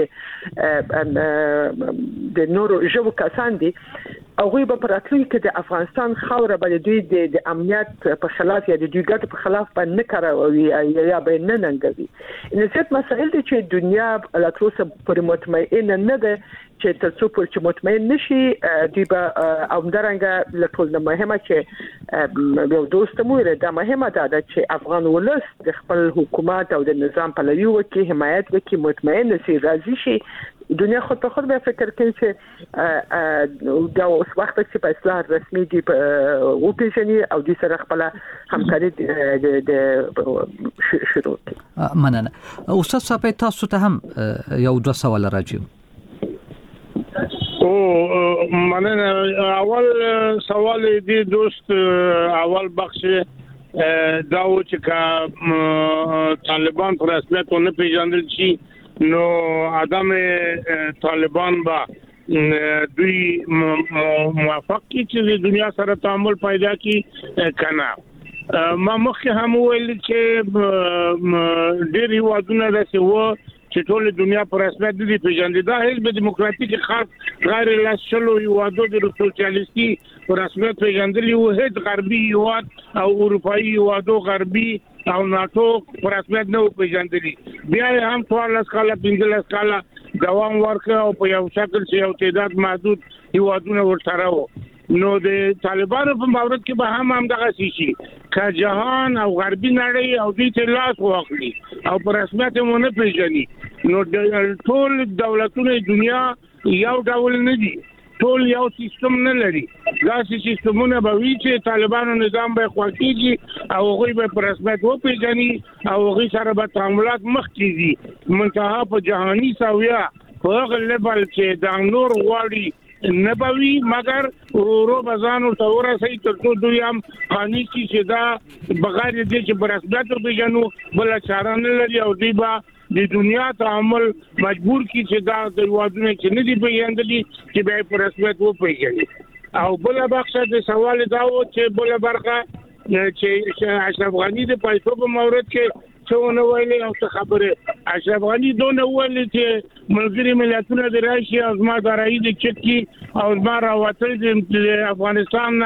د نورو ژبو کسان دي هغه به پراتلونکي کې د افغانستان خاوره باندې دوی د امنیت په خلاف یا د دوی ګټو په خلاف باندې نه کاروي یا به نه ننګوي. ان څه مسائل دي چې دنیا لا تر اوسه پر مطمئن نه ده چې تاسو پر چې مطمئن نشي دی به همدارنګه لټول مهمه چې یو دوست مو دا مهمه ده چې افغان ولس د خپل حکومت او د نظام پلوي وکړي حمایت وکړي مطمئن شي راضي شي دنیا خود په خود به فکر کوي چې دا اوس وخت چې په اصلاح رسمي دي او پیژني او د سره خپل همکاري د شروع کړي. مننه استاد صاحب، تاسو ته هم یو دوه سوال راځي. مننه. اول سوال دی دوست، اول بخش دا و چې طالبان پر رسمیت نه پیژندل شي نو عدم طالبان با دوی موافق کی چې دنیا سره تعامل پیدا کی کنه. ما مخکې هم ویل چې ډېر هیوادونه داسې و چې ټول دنیا پر رسمیت دي پیژندل. دا حزب دیموکراتیک خاص غیر لاسچلو هیوادو د سوسیالیستي پر رسمیت پیژندل او هیڅ غربي هیواد او اروپאי هیوادو غربي او ناتو پر رسمیت نه پیژندل. بیا هم 14 کاله 15 کاله دوام ورکړ او په یو شکل چې یو تعداد محدود هیوادونه ورسره وو. نو د طالبانو په مورد کې به هم دغه شي که جهان او غربي نړۍ او دوی ته لاس واخلي او پر رسمیت مو نه پیژني نو ټول دولتونه دنیا یو ډول نه دي، ټول یو سیستم نه لري. دا سیستمونه به وي چې طالبانو نظام به خواکېږي او هغوی به پر رسمیت وپیژني او هغوی سره به تعاملات مخکې منتها په جهاني سویه په هغه لیبل چې دا نور غواړي نبوي مگر ورو بزانو تورا سي ترڅو دوی هم قانوني چې دا بغیر دې چې برسمیت پیژنو بل چاره نه لري او دوی با د دنیا تعامل مجبور کی چې دا د وادونه چې نه دی پیژندلي چې به برسمیت و پیژني. او بل بخښه د سوال دا و چې بل برخه چې اشرف غنی د پیسو په مورد کې څونه ویلې او څه خبره اشرف غنی دونه ویلې چې ملګری ملتونه د راشي او زما د راي د چکی او زما راوتل د افغانستان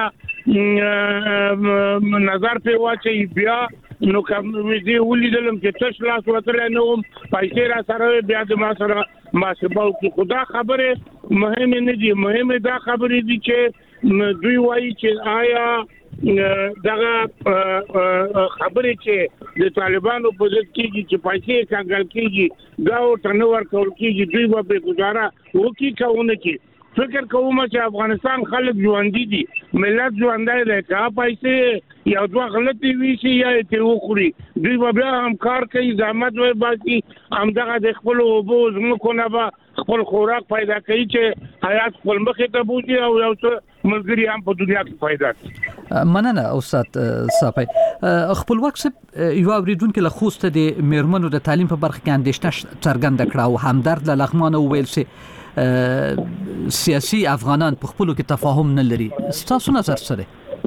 نظر په واچي بیا نو کوم دې ولیدلم چې تاسو لاس وتل نه وم پیسې را سره بیا د ما سره ماسبو کې خدا خبره مهم نه دي. مهم دا خبره دي چې دوی وایي چې آیا دغه خبرې چې د طالبانو په ضد کېږي چې پیسې کنګل کېږي دا ورته نه ورکول کېږي دوی به په ګزاره وکړي کونه کې. فکر کوم چې افغانستان خلک ژوندۍ دي، ملت ژوندۍ دی، که پیسې یو دوه غلطي وي شي یا ته وخوري دوی به بیا هم کار کوي، زحمت وي باسي، همدغه د خپل اوبو زموږ نه به خپل خوراک پیدا کوي چې حیات خپل مخې ته بوځي او یو څه ملګری هم په دنیا کې پیدا کوي. مننه استاد صاحب. خپلواک صاحب یو اوریدونکو له خوست د میرمنو د تعلیم په برخه کې اندېښنه څرګنده کړه او همدرد له لغمان ویل سي سیاسي افغانان په خپلو کې تفاهم نه لري. تاسو نظر سره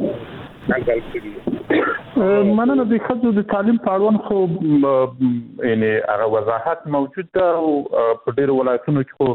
مننه. د خځو د تعلیم په اړوند خو یعنی هغه وضاحت موجود ده او په ډیرو ولایتونو کې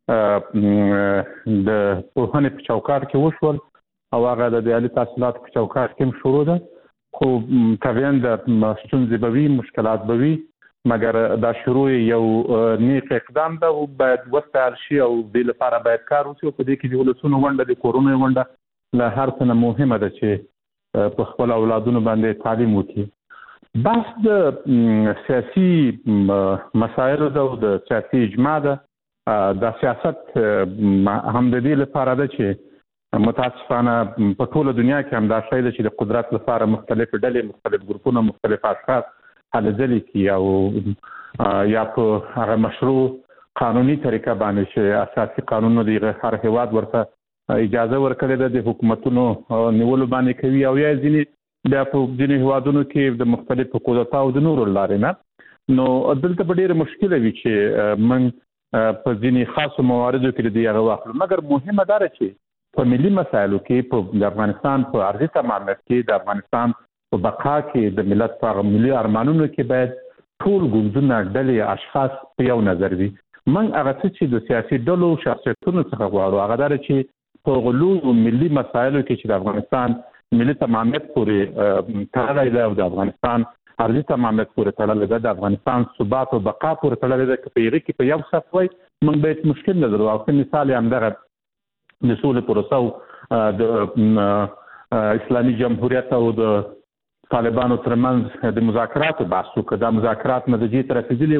د پوهنې په چوکاټ کې وشول او هغه د عالی تحصیلات په چوکاټ کې شروع ده، خو طبعاً د ستونزې به وي، مشکلات به وي، مګر دا شروع یو نیک اقدام ده او باید وستایل شي او د لپاره باید کار وشي. په دې کې د ولسونو ونډه د کورونو ونډه له هر څه مهمه ده چې په خپل اولادونو باندې تعلیم وکړي. بحث د سیاسي مسایلو ده او د سیاسي اجماع ده. د سیاست هم د دې لپاره ده چې متاسفانه په ټوله دنیا کې هم دا شی ده چې د قدرت لپاره مختلف ډلې، مختلف ګروپونه، مختلف اشخاص هله ځلې کی او یا په هغه مشروع قانوني طریقه باندې چې اساسي قانونونه د هر هیواد ورته اجازه ورکړې ده د حکومتونو نیولو باندې کوي او یا ځینې بیا په ځینې هیوادونو کې د مختلفو قدرتو او د نورو لارې نه. نو دلته به ډېره مشکله وي چې من په ځینې خاصو مواردو کې د هغه واخلو، مګر مهمه دا ده چې په ملي مسایلو کې په د افغانستان په ارضي تمامیت کې د افغانستان په بقا کې د ملت په ملي ارمانونو کې باید ټول ګوندونه، ډلې، اشخاص په یو نظر وي. من هغه چې د سیاسي ډلو شخصیتونو څخه غواړو هغه دا چې په غلو ملي مسایلو کې چې د افغانستان ملي تمامیت پورې تړلې ده او د افغانستان ارضي تمامیت پورې تړلې ده، د افغانستان ثبات او بقا پورې تړلې ده، په یغه کې په یو صف وای من به مشکل نه درو. او مثال هم دغه د سولې پروسه د اسلامي جمهوریت او د طالبانو ترمنځ د مذاکراتو بحث وکړه. د مذاکرات نتیجې ته رسیدلې وای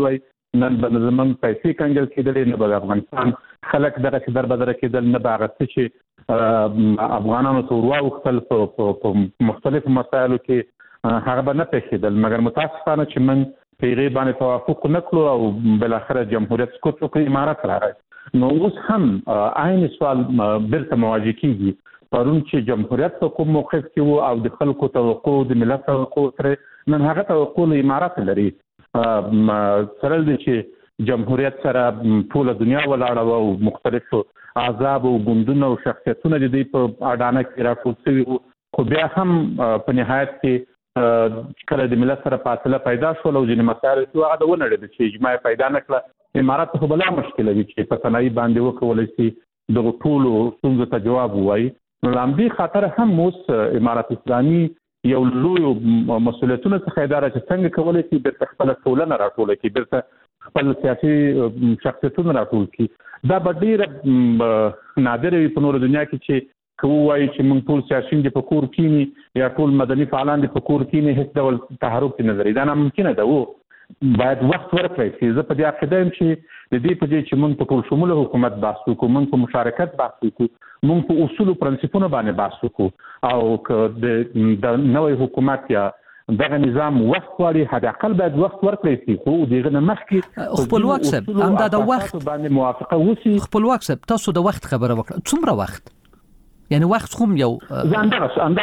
نن به زمون پیسې کنګل کېدل نه به افغانستان خلک دغه چې دربدره کېدل نه به هغه چې افغانانو ته ورواوښتل په مختلفو مسایلو کې هغه به نه پیښېدل مګر متاسفانه چې من په هغې باندې توافق نه کړو او بالاخره جمهوریت سقوط وکړ امارت راغی نو اوس هم عین سوال بیرته مواجه کېږي پرون چې جمهوریت په کوم موقف کې وو او د خلکو توقع د ملت توقع سره نن هغه توقع له امارت لري سره د چې جمهوریت سره ټول دنیا ولاړه او مختلف احزاب او ګوندونه او شخصیتونه د دې په اډانه کې راټول شوي وو خو بیا هم په نهایت کې کله د ملت سره فاصله پیدا شول او ځینې مسایل چې هغه د ونړېد چې اجماع پیدا نه کړه امارت خو بلا مشکله وي چې په تنهایی باندې وکولی شي دغو ټولو ستونزو ته جواب ووایي نو له همدې خاطر هم اوس امارت اسلامي یو لویو مسؤلیتونو څخه اداره چې څنګه کولی شي بیرته خپله ټولنه راټوله کړي بیرته خپل سیاسي شخصیتونه راټول کړي دا به ډېره نادره وي په نوره دنیا کې چې که ووایي چې موږ ټول سیاسیون دي په کور کېني یا ټول مدني فعالان دي په کور کېني هیڅ ډول تحرک نه لري دا ناممکنه ده باید وخت ورکړی شي زه په دې عقیده یم چې د دې په ځای چې موږ په ټول شموله حکومت بحث وکړو موږ په مشارکت بحث وکړو موږ په اصولو پرنسپونو باندې بحث وکړو او که د نوی حکومت یا دغه نظام وخت غواړي حد اقل باید وخت ورکړی شي خو دغه نه مخکې خپلواک صاحب همدا د وخت باندې موافقه وشي خپلواک صاحب تاسو د وخت خبره وکړه څومره وخت یعنی وخت کوم یو ځاندا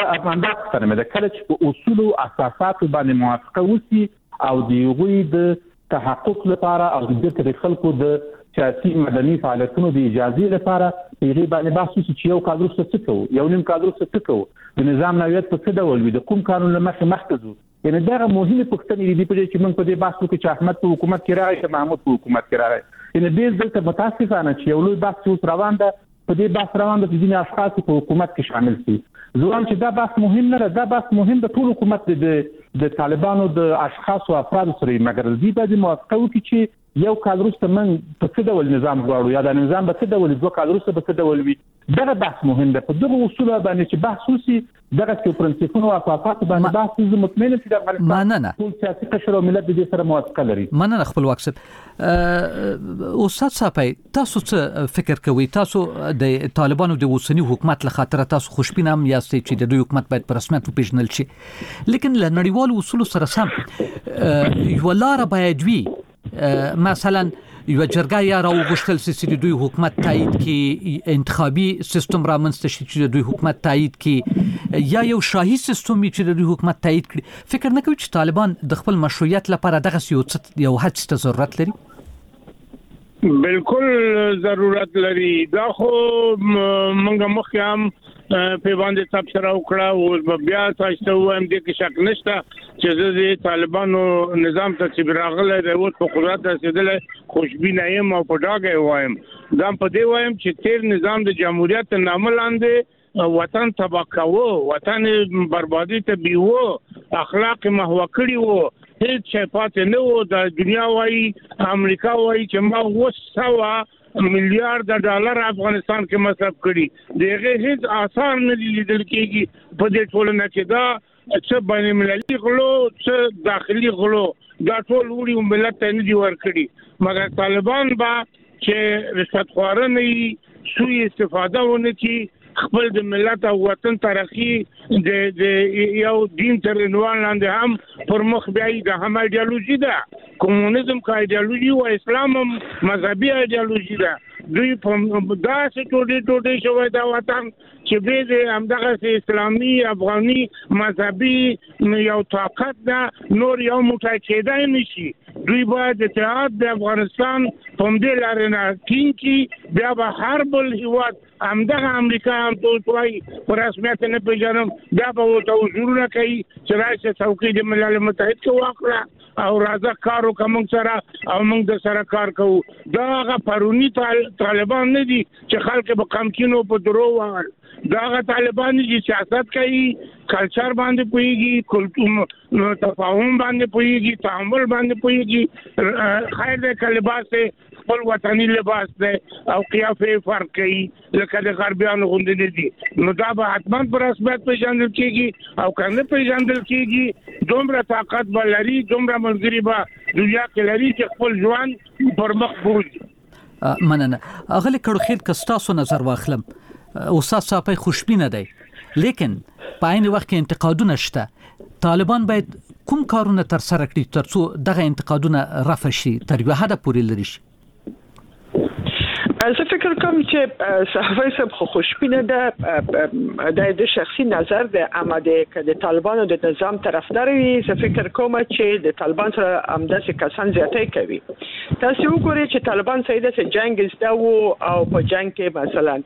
ستنه مې د کله چې په اصول او اساساتو باندې موافقه وشي او د یوې د تحقق لپاره او د خلکو د سیاسي مدني فعالیتونو د اجازه لپاره یې باندې بحث وشي چې یو کال وروسته څه کوو یو نیم کال وروسته څه کوو د نظام نوعیت په څه ډول وي د کوم قانون له مخې مخکې ځو یعنی دغه مهمه پوښتنې دي په چې موږ په دې بحث وکړو چې احمد په حکومت کې راغی چې محمود په حکومت کې راغی یعنی ډېر دلته متاسفانه چې یو لوی بحث اوس روان ده په دې بحث روان ده چې ځینې اشخاص په حکومت کې شامل شي زه وایم چې دا بحث مهم نه ده دا بحث مهم د ټول حکومت د طالبانو د اشخاص او افراد سره مګر دې باندې موافقه وکړي چې یو کال وروسته موږ په څه ډول نظام غواړو یا د نظام په څه ډول دوه کال وروسته په څه ډول وي دغه بحث مهم ده په دغه اصول باندې چې بحث وشي دغه څه پرنسپونو او اساسات باندې بحث زه مطمئن یم چې د افغانستان ټول سیاسي قشر او ملت د دې سره موافقه لري مننه خپلواک صاحب استاد صاحب تاسو څه فکر کوئ تاسو د طالبانو د اوسنی حکومت له خاطر تاسو خوشبین هم یاست چې د دوی حکومت باید په رسمیت وپیژنل شي لیکن له نړیوالو اصولو سره سم یو لار باید وي مثلا یو جرګه یا راوغشتل چې دوی حکومت تایید کی انتخابي سیستم را منځته شي چې دوی حکومت تایید کی یا یو شاهي سیستم چې دوی حکومت تایید کړي فکر نه کوي چې طالبان د خپل مشروعیت لپاره دغه یو هڅه ته ضرورت لري بالکل ضرورت لري دا خو موږ مخکې هم په باندې تبصره وکړه او بیا تاسو وایم د کې شک نشته چې د طالبانو نظام ته چې راغله د اوس په قدرت رسیدل خوشبینه یم او په ډاګه وایم دا په دې وایم چې تیر نظام د جمهوریت نامه لاندې وطن تباہ کاوه وطن بربادي ته بیوه اخلاق محو کړی وو هیڅ شي پاتې نه وو د دنیا وايي امریکا وايي چې ما وسوا میلیارډ ډالر افغانستان کې مصرف کړي دغه هیڅ آثار نه لیدل کېږي په دې ټولنه کې دا څه بین المللي غلو څه داخلي غلو دا ټول وړي ملت ته نه دی ورکړي مګر طالبان با چې رشوت خورنه سوء استفاده ونه کی خپل د ملت او وطن تاریخي د یو دین تر عنوان لاندې هم پر مخ بیاي د هم ایدئولوژي ده کمونیزم کا ایدئولوژي او اسلام مذهبي ایدئولوژي ده دوی په داسې ټوټي شوی دا وطن چې به د همدغه اسلامي افغاني مذهبي یو طاقت ده نور یو موټی کېدای نشي دوی باید اتحاد د افغانستان په دې لارې نه کینکی بیا به هر بل هیواد همدغه امریکا هم توای پر رسمیت نه پیژنم دا به توجرونه کوي چې راځي څوکۍ د ملل متحد کې واقعا او راځه کارو کوم سره او موږ د سره کار کوو دا هغه پرونی طالبان نه دي چې خلک به کمکینو په درو وال دا هغه طالبان دي چې سیاست کوي کلچر باندې پويږي کلتور تفاهم باندې پويږي تعامل باندې پويږي خیر د کلباسه خپل وطني لباس دی او قیافه فرق کوي لکه د غربیانو غوندې دي نو دا به حتما پر رسمیت پیژندل کیږي او کنه پیژندل کیږي دومره طاقت ولري دومره ملګری به دنیا کې لري چې خپل ځوان پر مخ بوځي مننه اغلی کړو خیر کستاسو نظر واخلم استاد صاحب خوشبینه دی لیکن په عین وخت کې انتقادونه شته طالبان باید کوم کارونه تر سره کړي ترڅو دغه انتقادونه رفع شي تر یو حد پورې لري شي زه فکر کوم چې صحافي سب خوشبینه ده د شخصي نظر د آماده ک د طالبانو د نظام طرفدار وي زه فکر کوم چې د طالبان سره همداسې کسان زیاتې کوي تاسو وګورئ چې طالبان سیده سره جنگ استاو او په جنگ کې مثلا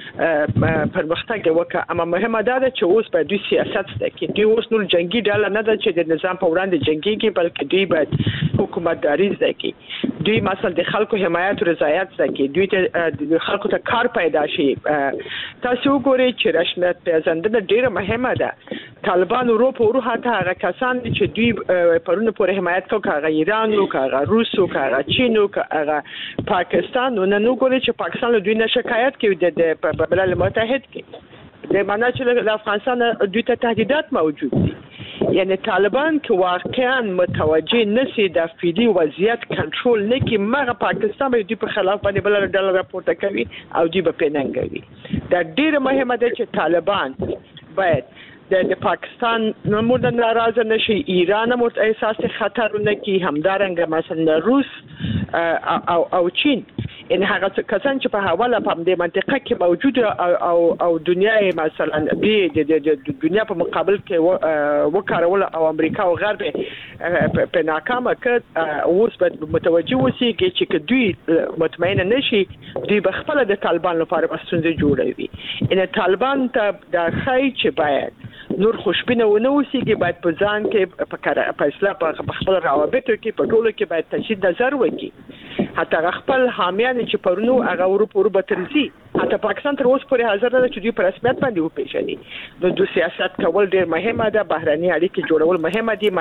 پرمختګ وکړه اما مهمه ده چې اوس په دوی سیاست کې دوی اوس نور جنگي ډله نه ده چې د نظام په وړاندې جنگي کې بلکې دوی باید حکومتداري زده دوی مثلا د خلکو حمایت او رضایت زده دوی د خلکو ته کار پیدا شي تاسو وګورئ چې رشنت پیژندنه ډیره مهمه ده طالبان اروپا او حتی هغه کسان چې دوی پرونه پورې حمایت کوي هغه ایران او هغه روس او هغه چین او هغه پاکستان نو نن وګورئ چې پاکستان دوی نه شکایت کوي د ملل متحد کې د معنا چې د افغانستان دوی ته تهدیدات موجود دي یعنی طالبان که واقعا متوجه نشي د فعلی وضعیت کنټرول نه کی مغه پاکستان به دوی په خلاف باندې بل ډول راپورته کوي او دوی به پېننګوي دا ډیره مهمه ده چې طالبان باید د پاکستان نمود ناراضه نشي ایران هم احساس خطر نه کی همدارنګ مثلا روس او چین ان هغه کسان چې په حواله په دې منطقه کې موجود او دنیا مثلا د دنیا په مقابل کې وکړول او امریکا او غرب په ناکامه کې اوس به متوجه وسی چې دوی مطمئن نشي دوی بخپله د طالبان لپاره بسنده جوړوي ان طالبان ته د خای چې باید نور خوشبینه ونه وسیږي باید په ځان کې په اصلاح په خپل روابطو کې په ټولو کې باید تشدید نظر وکړي حتی خپل حامیان چې پرونو هغه اروپا ترسي حتی پاکستان تر اوسه پورې حاضر نه چې دوی په رسمیت باندې وپیژني نو د سیاست کول ډیر مهمه ده بهرني اړیکې جوړول مهمه دي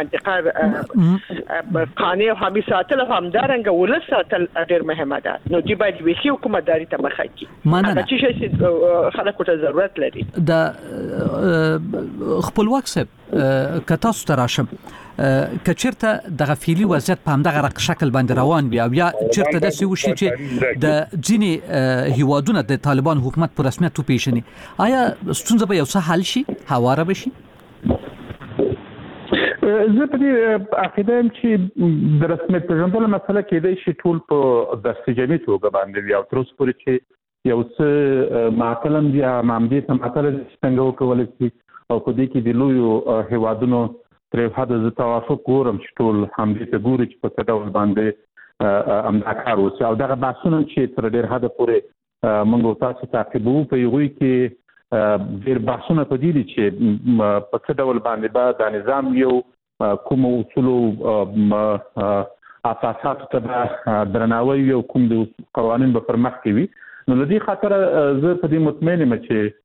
منطقه قانون او حمایت ساتل همدارنګه ولس ساتل ډیر مهمه ده نو دوی باید ویشي حکومتداري ته مخه کړي هغه چې خلکو ته ضرورت لري د خپلواک صاحب کتاسو تراشم کچرته د غفيلي وضعیت په همدغه شکل باندې روان وي او یا چرته د سوي چې د ځینی هیوادونو د طالبان حکومت په رسمیت وپیژني آیا ستونزه به یو څه حل شي هواره بشي زه په دې عقیده یم چې د رسمیت پیژندلو مسله کېدای شي ټول په دستجمعي توګه باندې وي او تر اوسه پورې چې یو څه معقلم دي مامدې ته معقل څنګه وکولای شي او په دې کې د لویو هیوادونو تر حد ز توافق ګورم چې ټول همدې ته ګوري چې په څه ډول باندې امدا کار وشي او دغه بحثونه چې تر ډېر حد پورې موږ تاسو تعقیبو په یوې کې ډېر بحثونه په دې دي چې په څه ډول باندې به د نظام یو کوم اصول اساسات ته درناوی او کوم د قوانين به پر مخ کوي نو د دې خاطر زه په دې مطمئن یم چې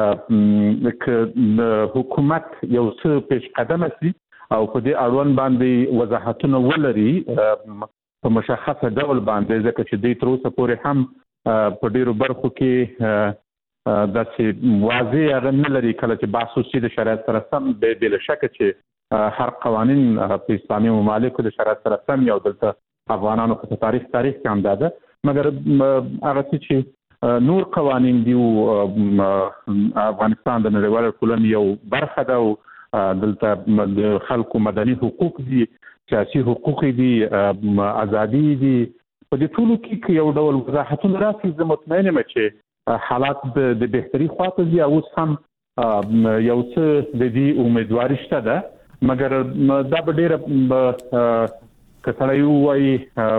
حکومت یو څه پیش قدم شي او په دې اړوند باندې وضاحتونه ولري په مشخصه ډول باندې ځکه چې د تر اوسه پورې هم په ډیرو برخو کې د چې واضح هغه نه لري کله چې بحث وشي د شریعت سره سم به بل شک چې هر قوانين په اسلامي ممالکو د شریعت سره سم یو دلته افغانانو په تاریخ کې هم ده مګر هغه چې نور قوانين دی افغانستان د نړیوال ټولنې یو برخه ده او دلته د خلکو مدني حقوق دي سیاسي حقوق دي ازادي دي په دې ټولو کې یو ډول وضاحتونه راځي زه مطمئن یم چې حالات د بهتري خواته دي او هم یو څه د دې امیدواري شته ده مګر دا به ډیره کتلای وای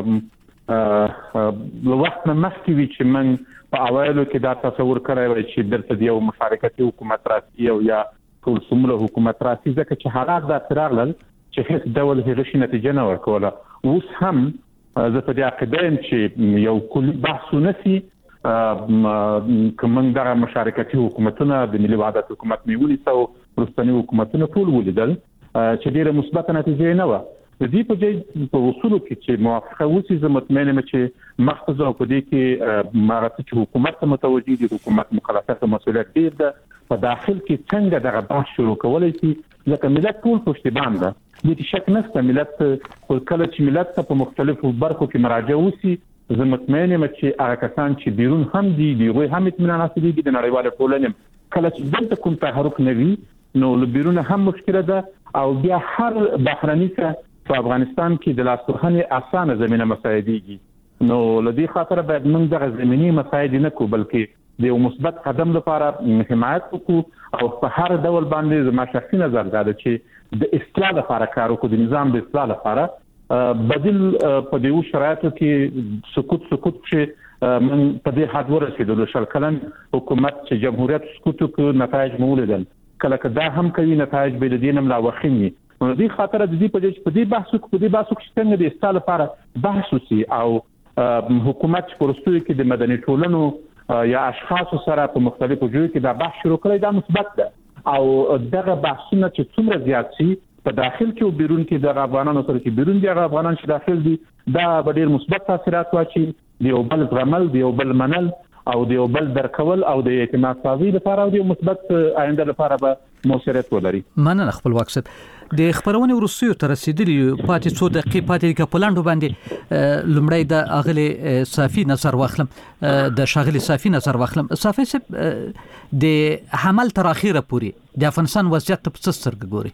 لو وخت مخکې وی چې من په اوایلو کې دا تصور کړی وای چې درته یو مشارکتي حکومت راځي او یا ټول څومره حکومت راځي ځکه چې حالات دا ترغلل چې هیڅ ډول هیڅ نتیجه نه ورکوله اوس هم زه په دې عقیده یم چې یو کلی بحث ونسي کوم دغه مشارکتي حکومتونه د ملي وحدت حکومت نیولې سو پرستاني حکومتونه ټول ولیدل چې ډیره مثبت نتیجه نه و د دې په اصول کې چې موافقه وسی زه مطمئن یم چې مختص او په دې کې ماغه چې حکومت متوجي دي حکومت مکلفیت او مسؤلیت دی په داخل کې څنګه دغه بحث شروع کولای شي ځکه ملت ټول پښتیبان ده د شک نشته ملت کله چې ملت په مختلفو برخو کې مراجعه وسی زه مطمئن یم چې هغه کسان چې بیرون هم دي دوی هم اطمینان حاصلي دي د نړیوال ټولنې کله چې دلته کوم تحرک نوي نو بیرون هم مشکله ده او بیا هر بهرني په افغانستان کې د لاسوهنې اسانه زمينه مساعدېږي نو لدی خاطر باید موږ دغه زميني مساعد نه کو بلکې د یو مثبت قدم لپاره حمایت وکړو او په هر ډول باندې زما شخصي نظر دا ده چې د اصلاح لپاره کار وکړو د نظام د اصلاح لپاره بدیل په دیو شرایطو کې سکوت چې من په دې حد ورسېدو د شل کلن حکومت چې جمهوریت سکوت کو نتایج مولیدل کله دا هم کوي نتایج به د دینم لا وخینی نو دې خاطر د دې په دې بحث کې څنګه د اصلاح لپاره بحث وسی او حکومت پرستوي کې د مدني ټولنو یا اشخاص سره په مختلفو ځایونو کې دا بحث شروع کړی دا مثبت ده او دغه بحثونه چې څومره زیات شي په داخل کې او بیرون کې د افغانانو سره چې بیرون دي افغانان چې داخل دي دا به ډیر مثبت تاثیرات واچي د یو بل عمل د یو بل منل او د یو بل درکول او د اعتماد سازي لپاره او د مثبت آینده لپاره به موثریت ولري. مننه خپلواک صاحب د خبرونه ورسیو تر رسیدلی پاتې 2 دقیقې پاتې د پولاندو باندې لمړی د اغلی صافي نظر واخلم د شاغلی صافي نظر واخلم صافي صاحب د حمل تر اخیره پوری د افغانستان وضعیت په څه سترګې ګوري؟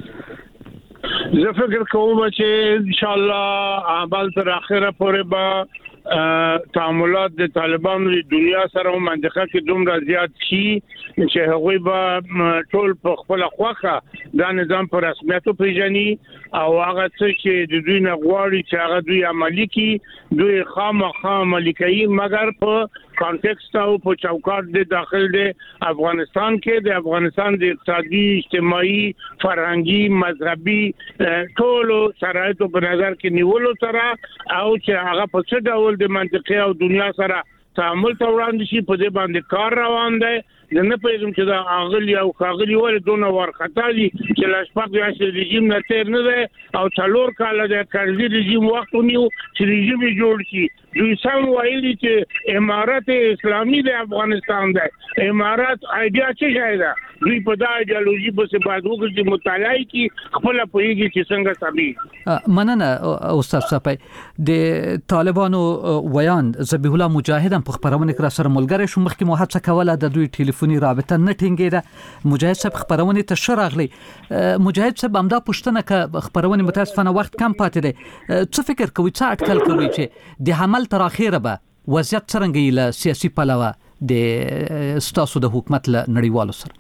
زه فکر کوم چې ان شاء الله عمل تر اخره پورې به تعاملات د طالبانو د دنیا سره او منطقه کې دومره زیات شي چې هغوی به ټول په خپل خوخه دا نظام پر رسمیت پیژني او هغه څه چې د دوی نه غواړي چې هغه دوی عملي کړي دوی خامخا عملي کوي مګر په کانټیکست او په چوکاټ د داخل د افغانستان کې د افغانستان د اقتصادي اجتماعي فرهنګي مذهبي ټول شرایطو په نظر کې نیولو سره او چې هغه په څه ډول د منطقې او دنیا سره تعامل ته وړاندې شي په دې باندې کار روان دی نه پېژم چې دا اغلی او خاغلی ول دونه ورختالي چې لاشپاک یې رژیم نه تیر نه دی او څلور کال د کارزي رژیم وخت ونیو چې رژیم جوړ شي دوی سم وایي چې امارات اسلامي د افغانستان دی امارات ایډیا څه شي ده دوی په دا ایډیالوژي په باندې وګړي مطالعه کوي خپل پوهیږي چې څنګه سبي مننه استاد صاحب د طالبانو ویان ذبیح الله مجاهد په خبرونه کې سره ملګری شو مخکې مو هڅه کوله د دوی ټلیفوني رابطه نه ټینګېده مجاهد صاحب خبرونه ته شراغلی مجاهد صاحب همدا پښتنه ک خبرونه متاسفانه وخت کم پاتې دی څه فکر کوي څه اټکل کوي چې د حمل تر اخیره به وضعیت څنګه له سیاسي پلوه د ستاسو د حکومت له نړیوالو سره؟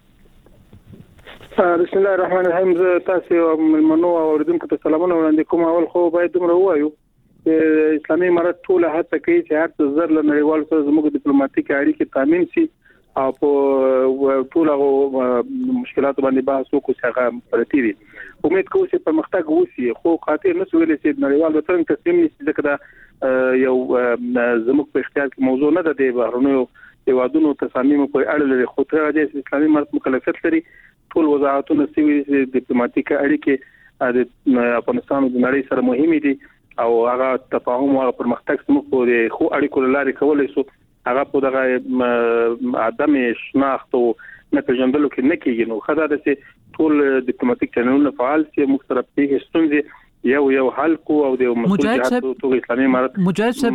بسم الله الرحمن الرحیم زه تاسو منو اوریدونکو ته سلامونه وړاندې کوم اول خو باید دومره وایو چې اسلامي امارات ټول هڅه کوي چې هر څه زر له نړیوالو سره زموږ ډیپلوماټیک اړیکې تامین شي او په ټول مشکلات باندې بحث وکړو چې هغه پرتی دي امید کوم چې پرمختګ وشي خو خاطر نه سویل چې نړیوال څنګه تسلیم نشي ځکه دا یو زموږ په اختیار کې موضوع نه ده د بهرنیو هیوادونو تصامیم په اړه لري خو تر دې اسلامي امارات مکلفیت لري ټول وزارتونه سوي ډیپلوماټیک اړیکې د افغانستان د نړۍ سره مهمه دي او هغه تفاهم او پرمختګ موږ په خو اړیکو لاري کولای شو هغه په دغه عدم شناخت او نه پیژندلو کې نه کېږي نو خدای دې ټول ډیپلوماټیک چینلونه فعال شي مختلف پیښې ستونزې یو حل کو او د مسؤلیت تو اسلامي امارات مجاهد صاحب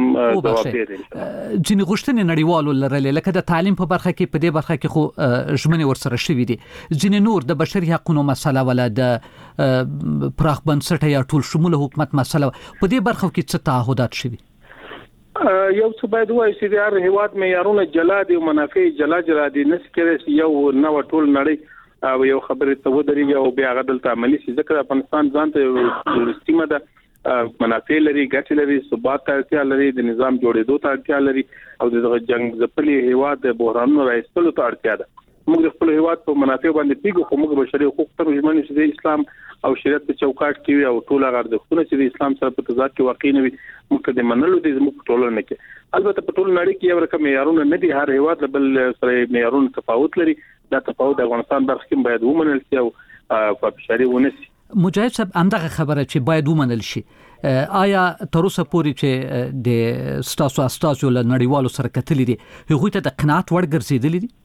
ځینې غوښتنې نړیوالو لرلې لکه د تعلیم په برخه کې په دې برخه کې خو ژمنې ورسره شوې دي ځینې نور د بشري حقوقو مسله ولا د پراخ بنسټه یا ټول شموله حکومت مسله په دې برخه کې څه تعهدات شوي یو څه باید وایي چې د هر هیواد معیارونه جلا دي او منافع جلا دي نس کې یو نو ټول نړۍ او یو خبره ته ودرېږي او بیا غدلته عملی شي ځکه افغانستان ځان ته سیمه ده منافع لري ګټه لري ثبات ته اړتیا لري د نظام جوړېدو ته اړتیا لري او د جنگ ځپلي هیواد د بحرانونو راځلو ته اړتیا ده موږ خپل هیواد په منافع باندې پیګو خو موږ بشري حقوق ته ژمنې چې د اسلام او شریعت په چوکاټ کې او ټول هغه ارزښتونه چې د اسلام سره په تضاد کې واقع نه وي موږ د منلو د موږ ټولنه کې البته په ټول نړۍ کې یو رقم معیارونه نه دي هر هیواد بل سره معیارونه تفاوت لري دا تفاوت د افغانستان برخه کې باید ومنل شي او په بشري ونسي مجاهد صاحب همدغه خبره چې باید ومنل شي آیا تر اوسه پورې چې د ستاسو استازو له نړیوالو سره کتلې دي هغوی ته د قناعت وړ ګرځېدلې دي؟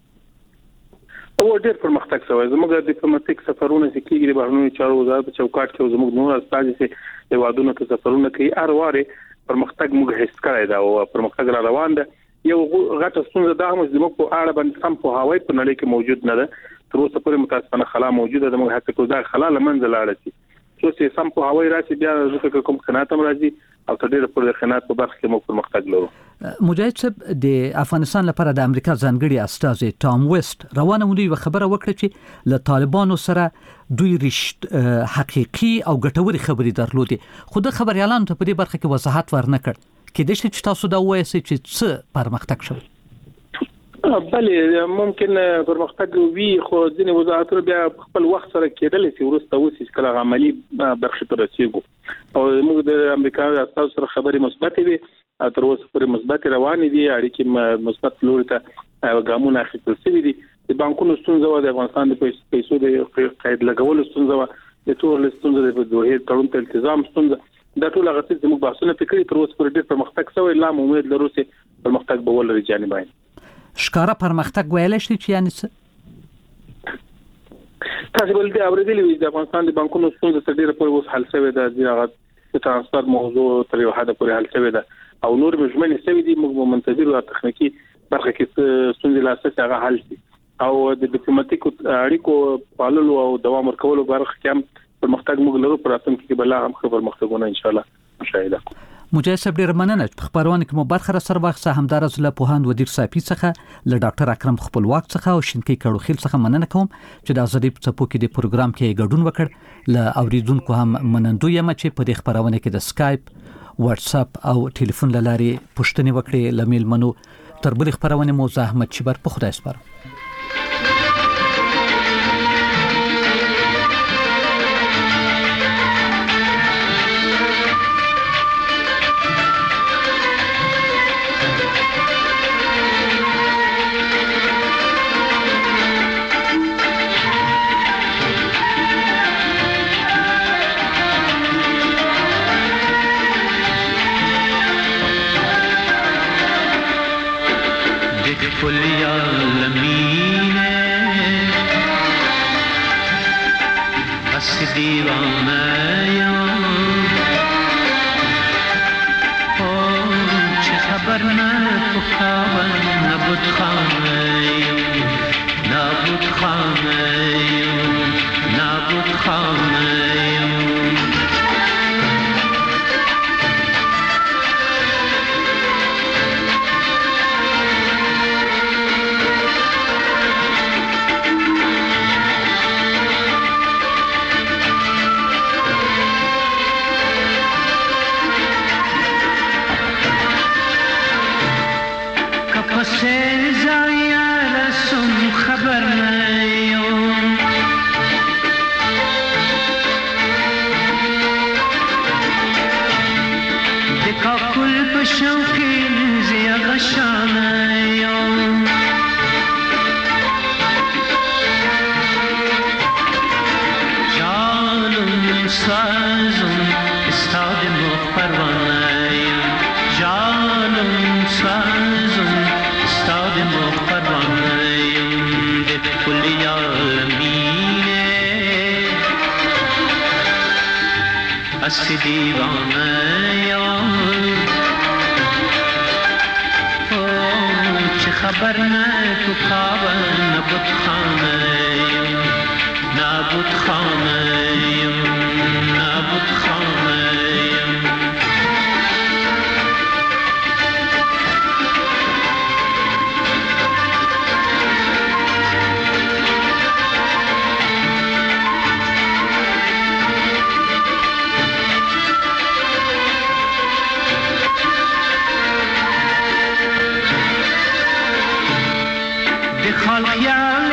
او ډېر پرمختګ شوی. زموږ د ډیپلوماټیک سفرونه چې کیږي د بهرنیو چارو وزارت په چوکاټ کې زموږ نور استازي چې د وادونو ته سفرونه کوي هر واره پرمختګ موږ هیڅ کړی دا او پرمختګ را روان ده. یو غټه ستونزه دا هم چې موږ په اړه باندې سم په هواي په نړۍ کې موجود نه ده. تر اوسه پورې متاسفانه خلا موجوده ده. موږ هڅه کوو دا خلا لمنځه لاړه شي. چې سم په هواي راشي بیا ځکه کوم خنات هم راځي او تر ډیره پورې خنات په برخه کې موږ پرمختګ لرو. مجاهد صاحب د افغانستان لپاره د امریکا ځانګړي استاذ ټام ویست روانه مونږ خبره وکړه چې له طالبانو سره دوی حقيقي او ګټوري خبري درلودي. خو د خبريالانو ته په دې برخه کې وضاحت ورنکړ. کېدای شي چې تاسو دا وایئ چې څه پرمختګ شوی؟ بله ممکن پرمختګ وي خو ځینې وزارتونه بیا خپل وخت سره کېدل چې ورسته وسی کله عملی برخه ته رسیدو او موږ د امریکا استازو سره خبرې مثبت دي تر اوسه پورې مثبت روان دي اړیکې مثبت لوري ته ګامونه اخیستل شوي دي. د بانکونو ستونزه او د افغانستان د پیسو د قید لګولو ستونزه د ټول ستونزه د دوه تړون ته التزام ستونزه دا ټول هغه څه موږ بحثونه فکرې تر اوسه پورې ډېر پرمختګ شوی. لا امید لرو چې پرمختګ به ولري جانبین شکاره پرمختګ ویل شي چې یعنی څه تاسو بل دي اوریدلی د افغانستان د بانکونو ستونزه تر ډیره پورې اوس حل شوی ده. د ترانسفر موضوع تر یو حد پورې حل شوی ده او نور مجمل شوی دي. موږ منتظر او تخنیکی برخه کې ستونزې لا څه هغه حل شي او د ډیپلوماټیک اړیکو پاللو او دوام ورکولو برخه کې هم پرمختګ موږ لرو. پر راتلونکي کې بل هم پرمختګونه ان شاء الله مشاهده کوو. مجاهد صاحب ډیر مننه په خبرونه کې مو برخه را سره واخصه همدارز له پوهاند ودیر صافي څخه له ډاکټر اکرم خپلواک څخه او شینکی کړو خیل څخه مننه کوم چې د ازادي په څپو کې د پروګرام کې ګډون وکړ. له اوریدونکو هم منندوی یم چې په دې خبرونه کې د سکایپ واتس اپ او ټلیفون لاري پوښتنه وکړي. لمیل منو تر بل خبرونه مو زحمت شبر په خدای سپارم. خالقیان